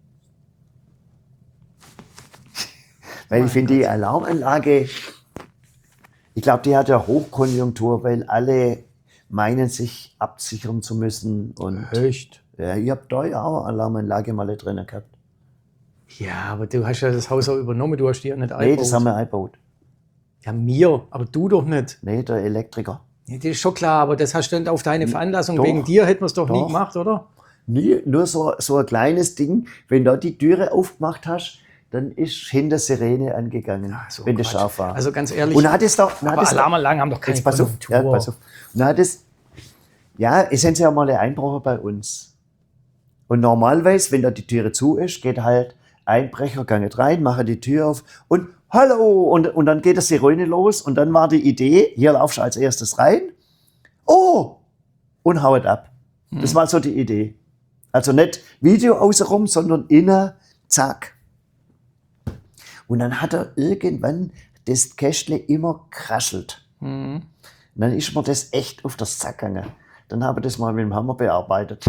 Weil Mein ich finde, die Gott. Alarmanlage, ich glaube, die hat ja Hochkonjunktur, weil alle meinen, sich absichern zu müssen. Und Echt? ja, ich habe da ja auch eine Alarmanlage mal drin gehabt. Ja, aber du hast ja das Haus auch übernommen, du hast die ja nicht Nee, das haben wir eingebaut. Ja, mir, aber du doch nicht. Nee, der Elektriker. Ja, das ist schon klar, aber das hast du nicht auf deine Veranlassung. Doch. Wegen dir hätten wir es doch, nie Doch. gemacht, oder? Nie, nur so, so ein kleines Ding. Wenn du da die Türe aufgemacht hast, dann ist hinter Sirene angegangen, Ja, so wenn das Quatsch. scharf war. Also ganz ehrlich, und dann hat es doch, dann aber hat es doch, Alarmanlagen haben doch keine jetzt pass auf, ja, Konjunktur. pass auf. Und dann hat es, ja, es sind ja mal Einbrecher bei uns. Und normalerweise, wenn da die Türe zu ist, geht halt Einbrecher, geht rein, machen die Tür auf und hallo! Und, und dann geht das Sirene los und dann war die Idee, hier laufst du als erstes rein Oh! Und haut ab. Das war so die Idee. Also nicht Video außenrum, sondern innen, zack. Und dann hat er irgendwann das Kästle immer kraschelt. Mhm. Und dann ist mir das echt auf das Sack gegangen. Dann habe ich das mal mit dem Hammer bearbeitet.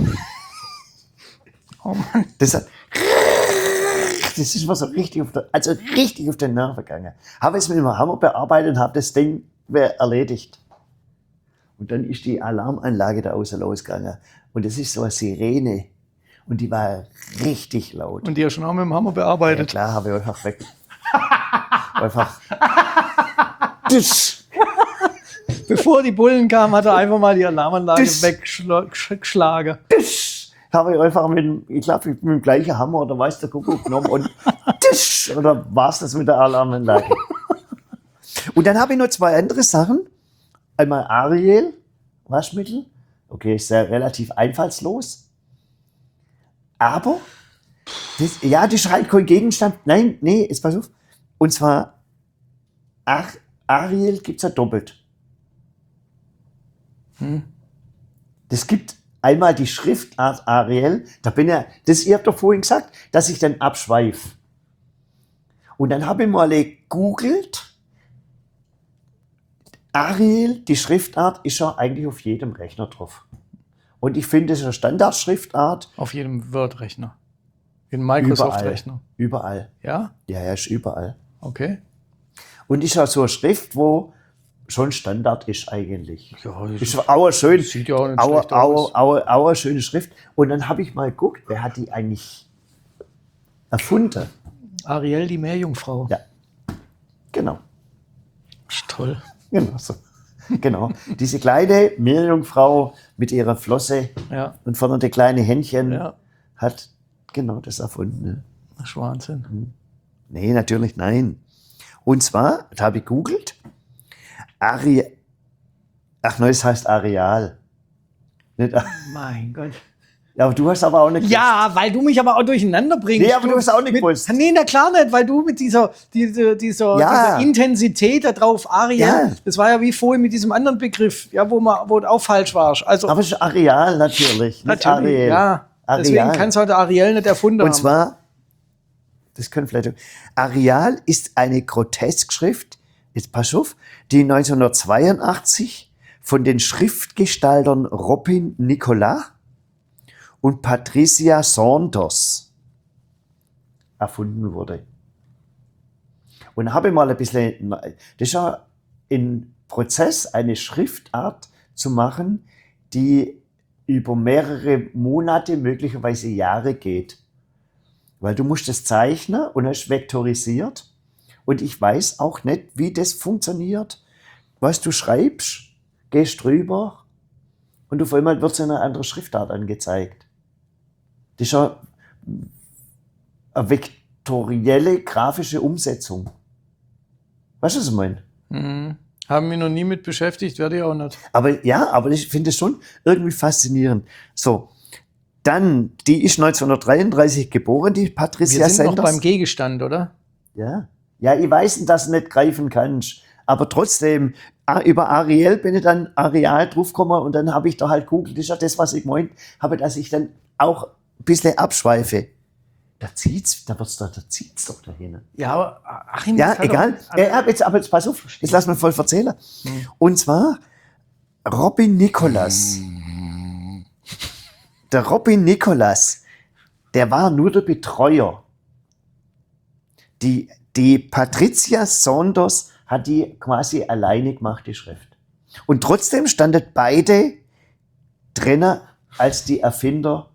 Oh Mann. Das, hat, das ist mir so richtig auf, der, also richtig auf den Nerv gegangen. Habe es mit dem Hammer bearbeitet und habe das Ding erledigt. Und dann ist die Alarmanlage da außen losgegangen. Und das ist so eine Sirene. Und die war richtig laut. Und die hast du schon auch mit dem Hammer Ja, bearbeitet? klar, habe ich einfach weg. einfach. Das. Bevor die Bullen kamen, hat er einfach mal die Alarmanlage Das- weggeschlagen. Das habe ich einfach mit, dem- ich glaube, mit dem gleichen Hammer oder weiß der Kuckuck genommen und das, oder war es das mit der Alarmanlage? Und dann habe ich noch zwei andere Sachen. Einmal Ariel, Waschmittel. Okay, ist sehr relativ einfallslos. Aber, das, ja, das ist halt kein Gegenstand. Nein, nee, jetzt pass auf. Und zwar, Ar Ariel gibt es ja doppelt. Das gibt einmal die Schriftart Ariel, da bin ja, das, ihr habt doch vorhin gesagt, dass ich dann abschweife. Und dann habe ich mal gegoogelt, Ariel, die Schriftart, ist ja eigentlich auf jedem Rechner drauf. Und ich finde, es ist eine Standardschriftart. Auf jedem Word-Rechner. In Microsoft-Rechner. Überall. Ja? Ja, ja, ist überall. Okay. Und ist ja so eine Schrift, wo schon Standard ist eigentlich. Ja, das Ist auch eine schön, sieht ja auch nicht auch, schlecht auch, aus. auch, auch eine schöne Schrift. Und dann habe ich mal geguckt, wer hat die eigentlich erfunden? Ariel, die Meerjungfrau. Ja, genau. Ist toll. Genau so. Genau. Diese kleine Meerjungfrau mit ihrer Flosse Ja, und vorne der kleine Händchen ja. hat genau das erfunden. Ne? Das ist Wahnsinn. Nee, natürlich nein. Und zwar, da habe ich gegoogelt, Ari ach nein, es heißt Areal. Nicht, Mein Gott. ja, aber du hast aber auch nicht Ja, weil du mich aber auch durcheinander bringst. Nee, aber du hast auch nicht mit, gewusst. Nee, na klar nicht, weil du mit dieser, dieser, dieser, Ja. dieser Intensität da drauf, Ariel, Ja. das war ja wie vorhin mit diesem anderen Begriff, ja, wo man, wo du auch falsch warst. Also, Aber es ist Areal natürlich, nicht natürlich, Ariel. ja. Deswegen Areal. kannst du heute Ariel nicht erfunden Und haben. zwar, das können vielleicht, Areal ist eine Groteskschrift, jetzt pass auf, die neunzehnhundertzweiundachtzig von den Schriftgestaltern Robin Nicolas und Patricia Saunders erfunden wurde. Und habe mal ein bisschen, das ist ja ein Prozess, eine Schriftart zu machen, die über mehrere Monate, möglicherweise Jahre geht. Weil du musst es zeichnen und es ist vektorisiert. Und ich weiß auch nicht, wie das funktioniert. Was du schreibst, gehst drüber und auf einmal wird es in einer anderen Schriftart angezeigt. Das ist ja eine vektorielle grafische Umsetzung. Weißt du, was ich meine? Mhm. Haben wir noch nie mit beschäftigt, werde ich auch nicht. Aber ja, aber ich finde es schon irgendwie faszinierend. So, dann, die ist neunzehnhundertdreiunddreißig geboren, die Patricia Wir sind noch Sanders. beim Gegenstand, oder? Ja, ja, ich weiß, dass du nicht greifen kannst. Aber trotzdem, a- über Ariel bin ich dann Areal draufgekommen und dann habe ich da halt googelt. Das ist ja das, was ich meint habe, dass ich dann auch ein bisschen abschweife. Da zieht's, da wird's da, da zieht's doch dahin. Ja, aber Achim, Ja, das kann egal. doch- Ja, aber jetzt, aber jetzt pass auf, jetzt lass mich voll erzählen. Und zwar Robin Nicolas. Der Robin Nicolas, der war nur der Betreuer. Die, die Patricia Saunders hat die quasi alleine gemacht, die Schrift. Und trotzdem standen beide drinnen als die Erfinder.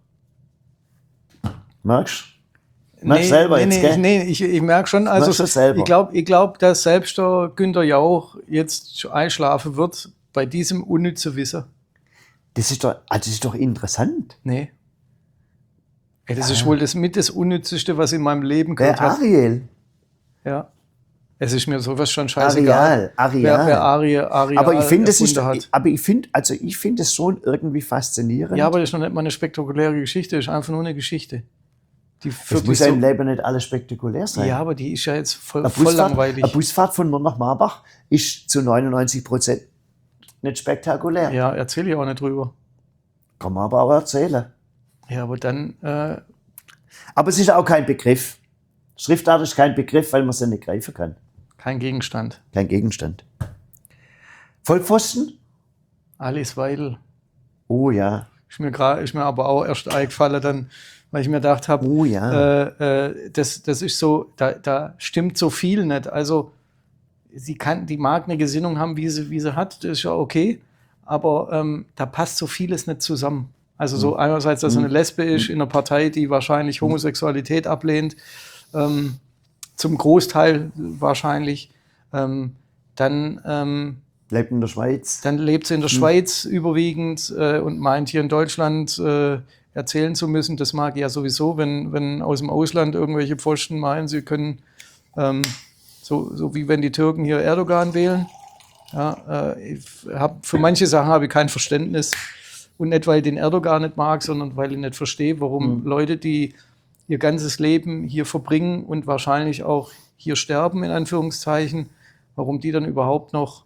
Merkst du? Merkst selber nee, jetzt, nee, gell? ich, nee, ich, ich merke schon, also Merkst du selber? ich glaube, ich glaub, dass selbst der Günter Jauch jetzt einschlafen wird bei diesem unnützen Wissen. Das ist doch, also das ist doch interessant. Nee. Ey, das ist wohl das mit das Unnützeste, was ich in meinem Leben Wer gehört habe. Ariel? Ja. Es ist mir sowas schon scheißegal. Areal, Areal. Wer, wer Ariel, Ariel Aber ich finde, es ist, erfunden hat. aber ich finde, also ich finde es schon irgendwie faszinierend. Ja, aber das ist noch nicht mal eine spektakuläre Geschichte, das ist einfach nur eine Geschichte. Die es wirklich muss ja so, im Leben nicht alles spektakulär sein. ja, aber die ist ja jetzt voll, eine, voll Busfahrt, langweilig. eine Busfahrt von Nord nach Marbach ist zu neunundneunzig Prozent nicht spektakulär. Ja, erzähle ich auch nicht drüber. Kann man aber auch erzählen. Ja, aber dann, äh, Aber es ist auch kein Begriff. Schriftart ist kein Begriff, weil man sie nicht greifen kann. kein Gegenstand. Kein Gegenstand. Vollpfosten? Alice Weidel. Oh ja. Ist mir, grad, ist mir aber auch erst eingefallen, dann, weil ich mir gedacht habe, Oh ja. äh, äh, das, das ist so, da, da stimmt so viel nicht. Also sie kann, die mag eine Gesinnung haben, wie sie, wie sie hat, das ist ja okay, aber ähm, da passt so vieles nicht zusammen. Also so einerseits, dass sie eine Lesbe ist in einer Partei, die wahrscheinlich Homosexualität ablehnt, ähm, zum Großteil wahrscheinlich, ähm, dann ähm, Lebt in der Schweiz. Dann lebt sie in der Schweiz überwiegend äh, und meint, hier in Deutschland äh, erzählen zu müssen. Das mag ich ja sowieso, wenn, wenn aus dem Ausland irgendwelche Pfosten meinen, sie können, ähm, so, so wie wenn die Türken hier Erdogan wählen. Ja, äh, ich hab, für manche Sachen habe ich kein Verständnis. Und nicht, weil ich den Erdogan nicht mag, sondern weil ich nicht verstehe, warum Mhm. Leute, die ihr ganzes Leben hier verbringen und wahrscheinlich auch hier sterben, in Anführungszeichen, warum die dann überhaupt noch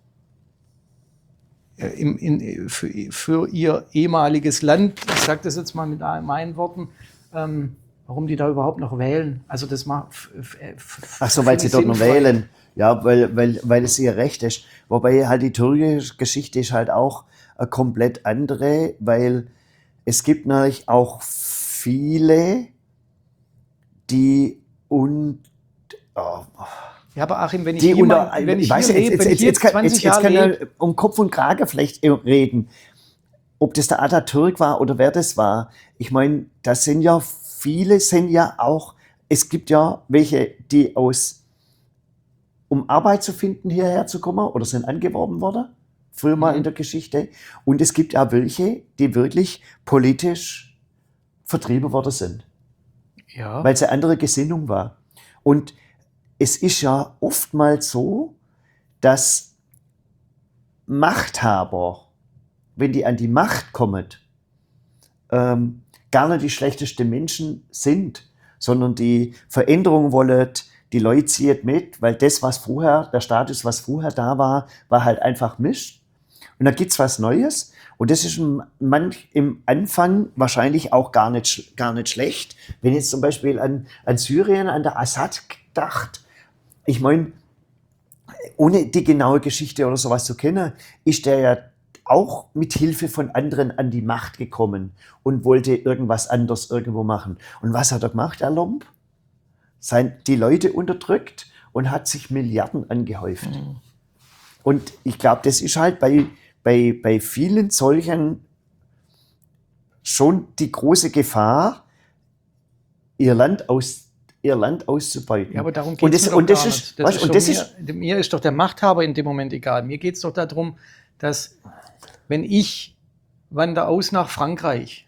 Im, in, für, für ihr ehemaliges Land, ich sage das jetzt mal mit meinen Worten, ähm, warum die da überhaupt noch wählen. Also das macht. Ach so, weil sie dort noch wählen. Ja, weil, weil, weil es ihr Recht ist. Wobei halt die türkische Geschichte ist halt auch eine komplett andere, weil es gibt natürlich auch viele, die und oh, Ja, aber Achim, wenn ich die hier, unter, mal, wenn ich ich weiß hier nicht, lebe, jetzt, wenn jetzt, ich hier jetzt, kann, zwanzig jetzt, jetzt Jahre kann lebe, er um Kopf und Kragen vielleicht reden, ob das der Atatürk war oder wer das war. Ich meine, das sind ja viele, sind ja auch, es gibt ja welche, die aus, um Arbeit zu finden, hierher zu kommen oder sind angeworben worden, früher mal Mhm. in der Geschichte. Und es gibt ja welche, die wirklich politisch vertrieben worden sind, ja, weil es eine andere Gesinnung war. Und es ist ja oftmals so, dass Machthaber, wenn die an die Macht kommen, ähm, gar nicht die schlechtesten Menschen sind, sondern die Veränderung wollen, die Leute ziehen mit, weil das, was vorher, der Status, was vorher da war, war halt einfach Mist. Und dann gibt's was Neues. Und das ist im, manch, im Anfang wahrscheinlich auch gar nicht, gar nicht schlecht. Wenn jetzt zum Beispiel an, an Syrien, an der Assad gedacht, ich meine, ohne die genaue Geschichte oder sowas zu kennen, ist der ja auch mit Hilfe von anderen an die Macht gekommen und wollte irgendwas anderes irgendwo machen. Und was hat er gemacht, der Lomb? Sein, die Leute unterdrückt und hat sich Milliarden angehäuft. Mhm. Und ich glaube, das ist halt bei, bei, bei vielen solchen schon die große Gefahr, ihr Land aus ihr Land auszubeuten. Ja, aber darum Und geht es das- mir doch und das gar ist- nicht. Das was? ist Und doch das mir, ist- mir ist doch der Machthaber in dem Moment egal. Mir geht es doch darum, dass wenn ich wandere aus nach Frankreich,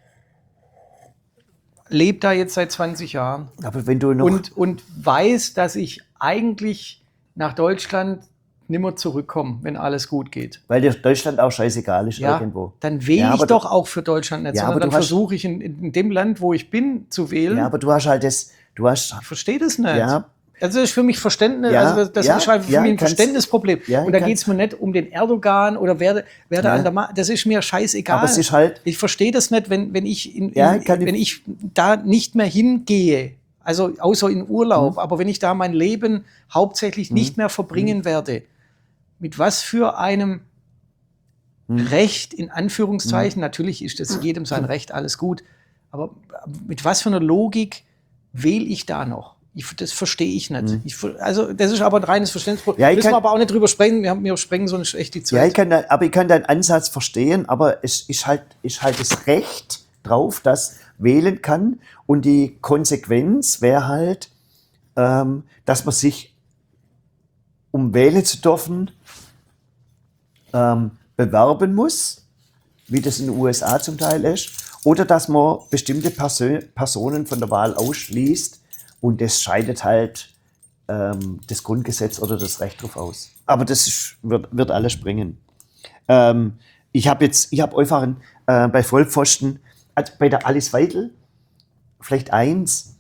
lebe da jetzt seit zwanzig Jahren Aber wenn du noch und, und weiß, dass ich eigentlich nach Deutschland nimmer zurückkomme, wenn alles gut geht. weil dir Deutschland auch scheißegal ist Ja, irgendwo. dann wähle Ja, aber ich doch auch für Deutschland nicht, Ja, sondern aber dann du hast- versuche ich in, in dem Land, wo ich bin, zu wählen. Ja, aber du hast halt das, du hast, Ich verstehe das nicht. Ja. Also das ist für mich Verständnis, Ja, also das, das ja, ist einfach für ja, mich ein kannst- Verständnisproblem. ja, und da kann- geht es mir nicht um den Erdogan oder wer, wer da Ja. an der Macht, das ist mir scheißegal. aber es ist halt, Ich verstehe das nicht, wenn, wenn, ich in, Ja, in, kann ich- wenn ich da nicht mehr hingehe, also außer in Urlaub, Mhm. aber wenn ich da mein Leben hauptsächlich nicht mehr verbringen werde, mit was für einem Mhm. Recht, in Anführungszeichen, natürlich ist das jedem sein Recht, alles gut, aber mit was für einer Logik wähle ich da noch? Ich, das verstehe ich nicht. Ich, ver- also das ist aber ein reines Verständnisproblem. Mhm. Ja, ich Müssen wir kann- aber auch nicht drüber sprechen, wir, haben, wir sprengen sonst echt die ja, Zeit. ich kann, da- aber ich kann deinen Ansatz verstehen, aber es ist halt, ist halt das Recht drauf, dass wählen kann und die Konsequenz wäre halt, ähm, dass man sich, um wählen zu dürfen, ähm, bewerben muss, wie das in den U S A zum Teil ist, oder dass man bestimmte Persö Personen von der Wahl ausschließt und das scheidet halt ähm, das Grundgesetz oder das Recht drauf aus. Aber das ist, wird, wird alles springen. Ähm, ich habe jetzt, ich habe einfach ein, äh, bei Vollpfosten, also bei der Alice Weidel, vielleicht eins.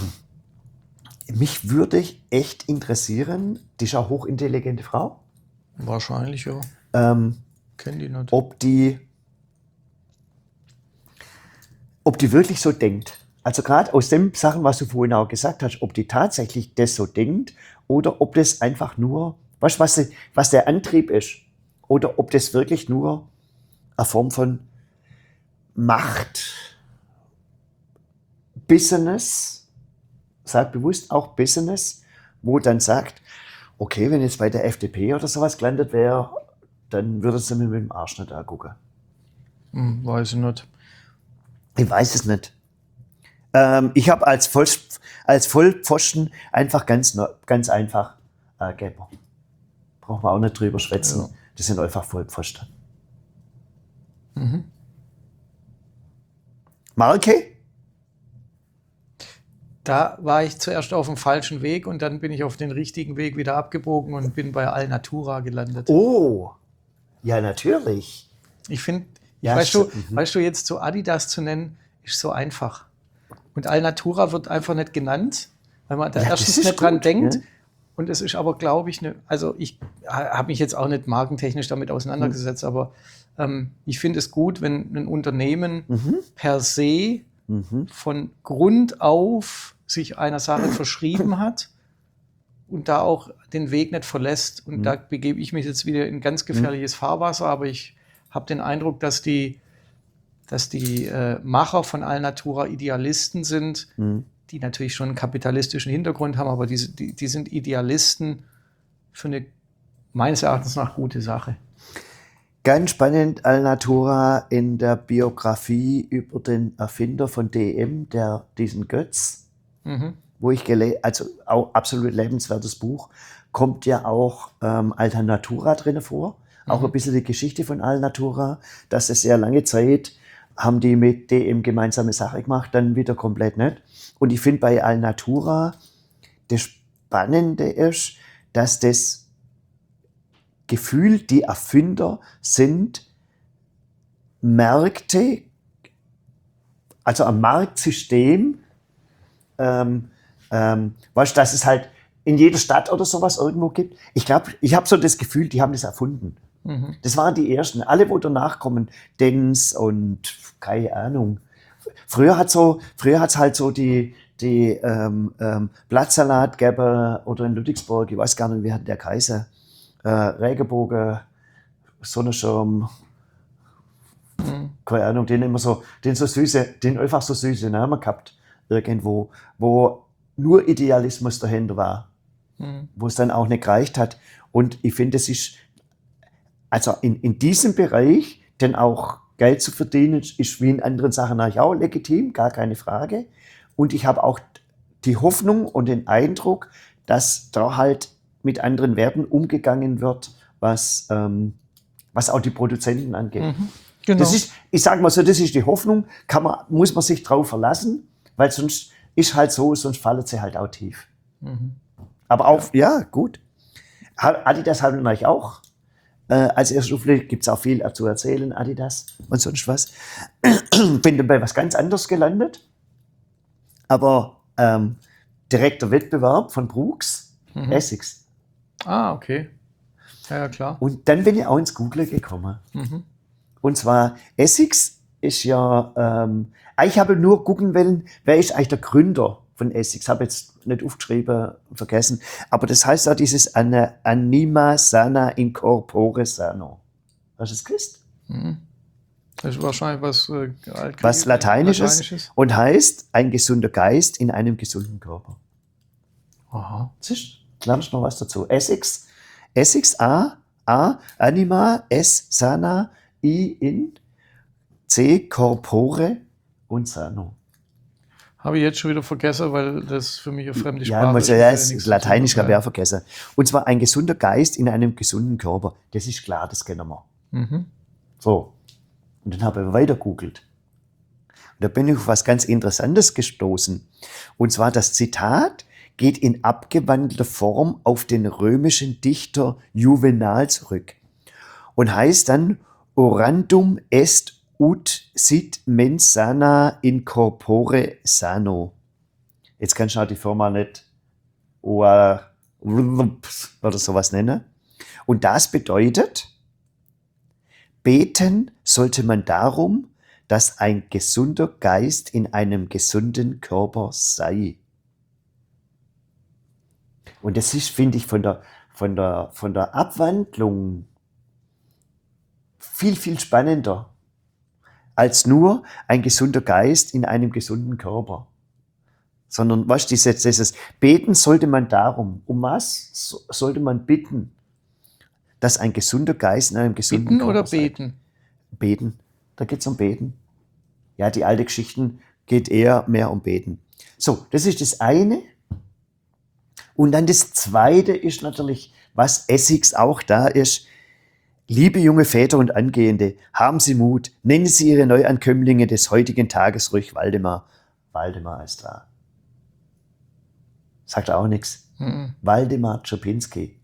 Mich würde echt interessieren, die ist eine hochintelligente Frau. Wahrscheinlich, ja. Ähm, Kennen die nicht. ob die, ob die wirklich so denkt. Also gerade aus den Sachen, was du vorhin auch gesagt hast, ob die tatsächlich das so denkt oder ob das einfach nur, weißt du, was, die- was der Antrieb ist, oder ob das wirklich nur eine Form von Macht, Business, sag bewusst auch Business, wo dann sagt, okay, wenn jetzt bei der F D P oder sowas gelandet wäre, dann würde sie mir mit dem Arsch nicht angucken. Hm, weiß ich nicht. Ich weiß es nicht. Ähm, ich habe als, Voll, als Vollpfosten einfach ganz, neu- ganz einfach äh, Geber. Brauchen wir auch nicht drüber schwätzen. Ja. Das sind einfach Vollpfosten. Mhm. Marke? Da war ich zuerst auf dem falschen Weg und dann bin ich auf den richtigen Weg wieder abgebogen und bin bei Alnatura gelandet. Oh, ja, natürlich. Ich finde, Ja, weißt, so, du, mhm. weißt du, jetzt so Adidas zu nennen, ist so einfach. Und Alnatura wird einfach nicht genannt, weil man da Ja, das erstens ist nicht dran gut, denkt. ja. Und es ist aber, glaube ich, eine, also ich habe mich jetzt auch nicht markentechnisch damit auseinandergesetzt, Mhm. aber ähm, ich finde es gut, wenn ein Unternehmen Mhm. per se Mhm. von Grund auf sich einer Sache verschrieben hat und da auch den Weg nicht verlässt. Und Mhm. da begebe ich mich jetzt wieder in ganz gefährliches Fahrwasser, aber ich habe den Eindruck, dass die, dass die äh, Macher von Alnatura Idealisten sind, Mhm. die natürlich schon einen kapitalistischen Hintergrund haben, aber die, die, die sind Idealisten für eine meines Erachtens nach gute Sache. Ganz spannend, Alnatura in der Biografie über den Erfinder von D M, der diesen Götz, Mhm. wo ich gelesen, also auch absolut lebenswertes Buch, kommt ja auch ähm, Alnatura drin vor. Auch Mhm. ein bisschen die Geschichte von Alnatura, dass es sehr lange Zeit haben die mit D M gemeinsame Sache gemacht, dann wieder komplett nicht. Und ich finde bei Alnatura, das Spannende ist, dass das Gefühl, die Erfinder sind Märkte, also ein Marktsystem, ähm, ähm, weißt du, dass es halt in jeder Stadt oder sowas irgendwo gibt. Ich glaube, ich habe so das Gefühl, die haben das erfunden. Mhm. Das waren die ersten. Alle, wo danach kommen, Dens und keine Ahnung. Früher hat so, früher hat's halt so die, die ähm, ähm, Blattsalat gegeben oder in Ludwigsburg, ich weiß gar nicht, wie hat der Kaiser, äh, Regenbogen, Sonnenschirm, Mhm. keine Ahnung, den immer so, den so süße, den einfach so süße Namen gehabt irgendwo, wo nur Idealismus dahinter war, Mhm. wo es dann auch nicht gereicht hat. Und ich finde, es ist, also in, in diesem Bereich, denn auch Geld zu verdienen, ist wie in anderen Sachen eigentlich auch legitim, gar keine Frage. Und ich habe auch die Hoffnung und den Eindruck, dass da halt mit anderen Werten umgegangen wird, was, ähm, was auch die Produzenten angeht. Mhm. Genau. Das ist, ich sage mal so, das ist die Hoffnung, kann man, muss man sich drauf verlassen, weil sonst ist halt so, sonst fallen sie halt auch tief. Mhm. Aber auch, ja, gut. Adidas hat natürlich auch. Äh, als erste Stufe gibt es auch viel zu erzählen, Adidas und sonst was. Bin dann bei was ganz anderes gelandet. Aber ähm, direkter Wettbewerb von Brooks, Mhm. Essex. Ah, okay. Ja, ja, klar. Und dann bin ich auch ins Google gekommen. Mhm. Und zwar, Essex ist ja, ähm, ich habe nur gucken wollen, wer ist eigentlich der Gründer von Essex. Habe jetzt nicht aufgeschrieben, vergessen. Aber das heißt ja dieses Anima Sana in Corpore Sano. Hast du das gewusst? Mhm. Das ist wahrscheinlich was, äh, Altgrie- Was Lateinisches, Lateinisches. und heißt ein gesunder Geist in einem gesunden Körper. Aha. Siehst du? Lernst noch was dazu. Essex, Essex A, A, Anima, S, Sana, I, in, C, Corpore und Sano. Habe ich jetzt schon wieder vergessen, weil das für mich eine fremde Ja, Sprache muss ist. ja, mit der das ich nichts Lateinisch zu tun habe ich auch habe. vergessen. Und zwar ein gesunder Geist in einem gesunden Körper. Das ist klar, das kennen wir. Mhm. So. Und dann habe ich weiter googelt. Und da bin ich auf was ganz Interessantes gestoßen. Und zwar das Zitat geht in abgewandelter Form auf den römischen Dichter Juvenal zurück und heißt dann orandum est ut sit mens sana in corpore sano. Jetzt kannst du auch die Firma nicht oder sowas nennen. Und das bedeutet, beten sollte man darum, dass ein gesunder Geist in einem gesunden Körper sei. Und das ist, finde ich, von der, von der, von der Abwandlung viel, viel spannender als nur ein gesunder Geist in einem gesunden Körper. Sondern, was dieses, dieses Beten sollte man darum, um was so, sollte man bitten? Dass ein gesunder Geist in einem gesunden Bitten Körper oder sei. beten? Beten. Da geht es um Beten. Ja, die alte Geschichten geht eher mehr um Beten. So, das ist das eine. Und dann das zweite ist natürlich, was Essex auch da ist. Liebe junge Väter und Angehende, haben Sie Mut, nennen Sie Ihre Neuankömmlinge des heutigen Tages ruhig Waldemar. Waldemar ist da. Sagt auch nichts. Mhm. Waldemar Czerpinski.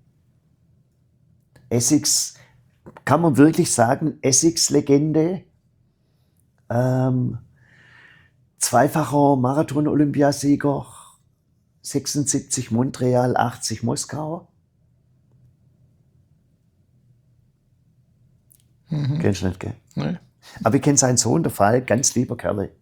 Essex, kann man wirklich sagen, Essex-Legende, ähm, zweifacher Marathon-Olympiasieger, sechsundsiebzig Montreal, achtzig Moskau. Mhm. Kennst du nicht, gell? Nee. Aber ich kenne seinen Sohn, der Falk, ganz lieber Kerl.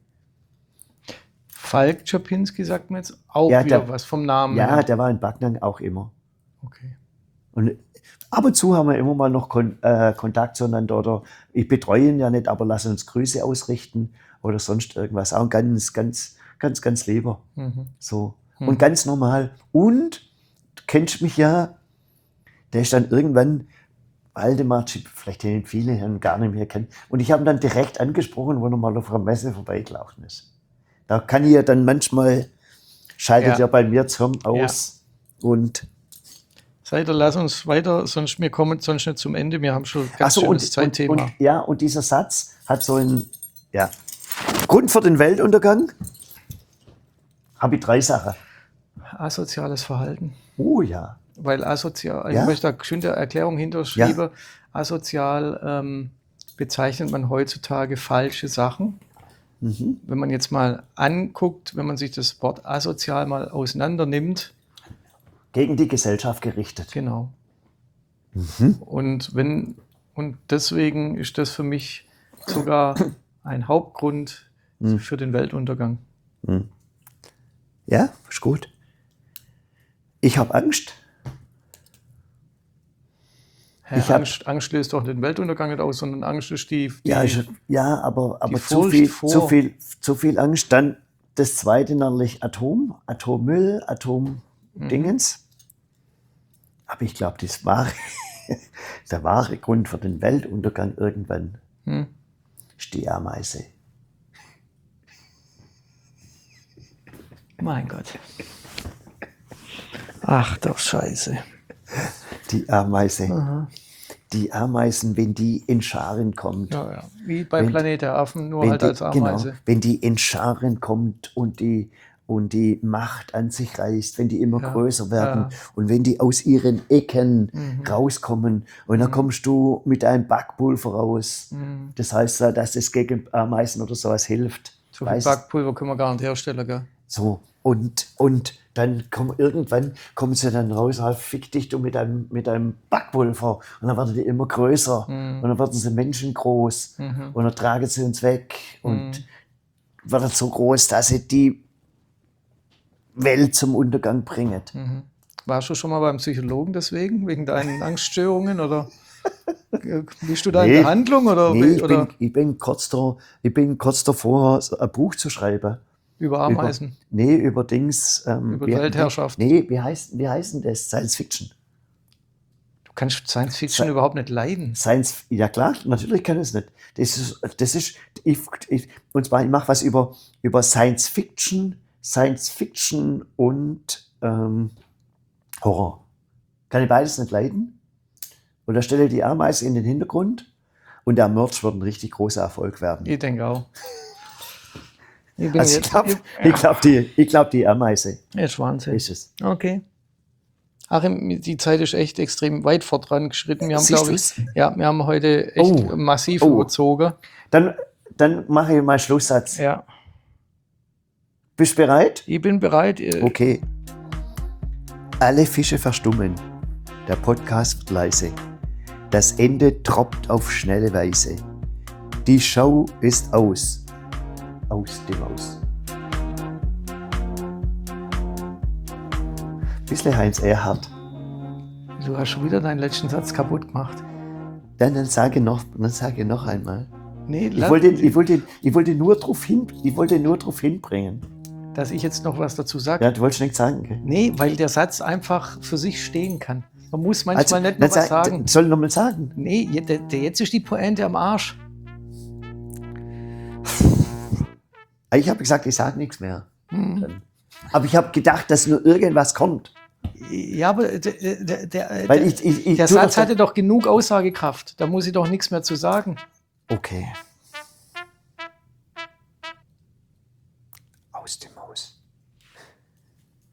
Falk Czerpinski sagt mir jetzt auch Ja, wieder der- was vom Namen Ja, her. der war in Backnang auch immer. Okay. Und ab und zu haben wir immer mal noch Kon äh, Kontakt zueinander oder ich betreue ihn ja nicht, aber lass uns Grüße ausrichten oder sonst irgendwas. Auch ein ganz, ganz, ganz, ganz lieber. Mhm. So. Mhm. Und ganz normal. Und du kennst mich ja, der ist dann irgendwann, Waldemar, vielleicht den viele Herren gar nicht mehr kennen. Und ich habe ihn dann direkt angesprochen, wo er mal auf einer Messe vorbeigelaufen ist. Da kann ich ja dann manchmal, schaltet Ja. ja bei mir das Hirn aus. Und Seid ihr, lass uns weiter, sonst wir kommen sonst nicht zum Ende. Wir haben schon ein Ach ganz so, schönes und, Zeitthema. und, und, ja, und dieser Satz hat so einen ja, Grund für den Weltuntergang. Habe ich drei Sachen. Asoziales Verhalten. Oh ja. Weil asozial, Ja. ich möchte da schön eine Erklärung hinterschreiben. Asozial ähm, bezeichnet man heutzutage falsche Sachen. Mhm. Wenn man jetzt mal anguckt, wenn man sich das Wort asozial mal auseinander nimmt, Gegen die Gesellschaft gerichtet. genau. Mhm. Und wenn und deswegen ist das für mich sogar ein Hauptgrund Mhm. für den Weltuntergang. Ja, ist gut. Ich habe Angst. Herr, Ich hab- Angst, Angst löst doch den Weltuntergang nicht aus, sondern Angst ist die, die Ja, ich, ja aber, aber zu, Furcht viel, vor- zu, viel, zu viel Angst. Dann das zweite natürlich Atom, Atommüll, Atomdingens. Aber ich glaube, das wahre, der wahre Grund für den Weltuntergang irgendwann Hm. ist die Ameise. Mein Gott. Ach doch Scheiße. Die Ameise. Aha. Die Ameisen, wenn die in Scharen kommt. Ja, ja. Wie bei Wenn- Planet der Affen, nur wenn halt die, als Ameise. Genau, wenn die in Scharen kommt und die, und die Macht an sich reißt, wenn die immer Ja, größer werden ja. und wenn die aus ihren Ecken Mhm. rauskommen und dann kommst du mit einem Backpulver raus. Mhm. Das heißt, ja, dass es gegen Ameisen oder sowas hilft. So viel Weißt- Backpulver können wir gar nicht herstellen, gell? So, und, und dann kommen irgendwann kommen sie dann raus, ah, fick dich du mit einem, mit einem Backpulver. Und dann werden die immer größer. Mhm. Und dann werden sie menschengroß. Mhm. Und dann tragen sie uns weg. Und Mhm. werden so groß, dass sie die Welt zum Untergang bringen. Mhm. Warst du schon mal beim Psychologen deswegen, wegen deinen Angststörungen oder bist du da in Nee. Behandlung oder, Nee, ich, oder bin, ich, bin kurz da, ich bin kurz davor, so ein Buch zu schreiben. über Ameisen? Über, nee, über Dings. Ähm, Über wie- Weltherrschaft. Nee, wie heißt, wie heißt denn das? Science Fiction. Du kannst Science Fiction Sci- überhaupt nicht leiden. Science, ja klar, natürlich kann es nicht. Das ist, das ist ich, ich, und zwar, ich mache was über, über Science Fiction, Science Fiction und ähm, Horror. Kann ich beides nicht leiden. Und da stelle ich die Ameise in den Hintergrund und der Merch wird ein richtig großer Erfolg werden. Ich denke auch. Ich bin Also ich jetzt, glaube, ich- ich glaub, die, ich glaub, die Ameise ist Wahnsinn. ist es. Okay. Achim, die Zeit ist echt extrem weit fortgeschritten. Wir haben, Siehst glaube ich, du's? ja, wir haben heute echt Oh. massiv Oh. überzogen. Dann, dann mache ich mal Schlusssatz. Ja, Bist du bereit? ich bin bereit. Äh, Okay. Alle Fische verstummen. Der Podcast wird leise. Das Ende tropft auf schnelle Weise. Die Show ist aus. Aus dem Aus. Bisschen Heinz Erhardt. Du hast schon wieder deinen letzten Satz kaputt gemacht. Dann, dann sage noch, dann sage noch einmal. Nee, Ich wollte, ich, wollte, ich, wollte nur drauf hin, ich wollte nur drauf hinbringen. dass ich jetzt noch was dazu sage. Ja, du wolltest nichts sagen. Gell? Nee, weil der Satz einfach für sich stehen kann. Man muss manchmal Also, nicht noch dann was sag- sagen. Soll ich noch mal sagen? Nee, je- der, der, jetzt ist die Pointe am Arsch. Ich habe gesagt, ich sage nichts mehr. Hm. Dann. Aber ich habe gedacht, dass nur irgendwas kommt. Ja, aber der, der, der, Weil der, ich, ich, ich der tu Satz doch- hatte doch genug Aussagekraft. Da muss ich doch nichts mehr zu sagen. Okay.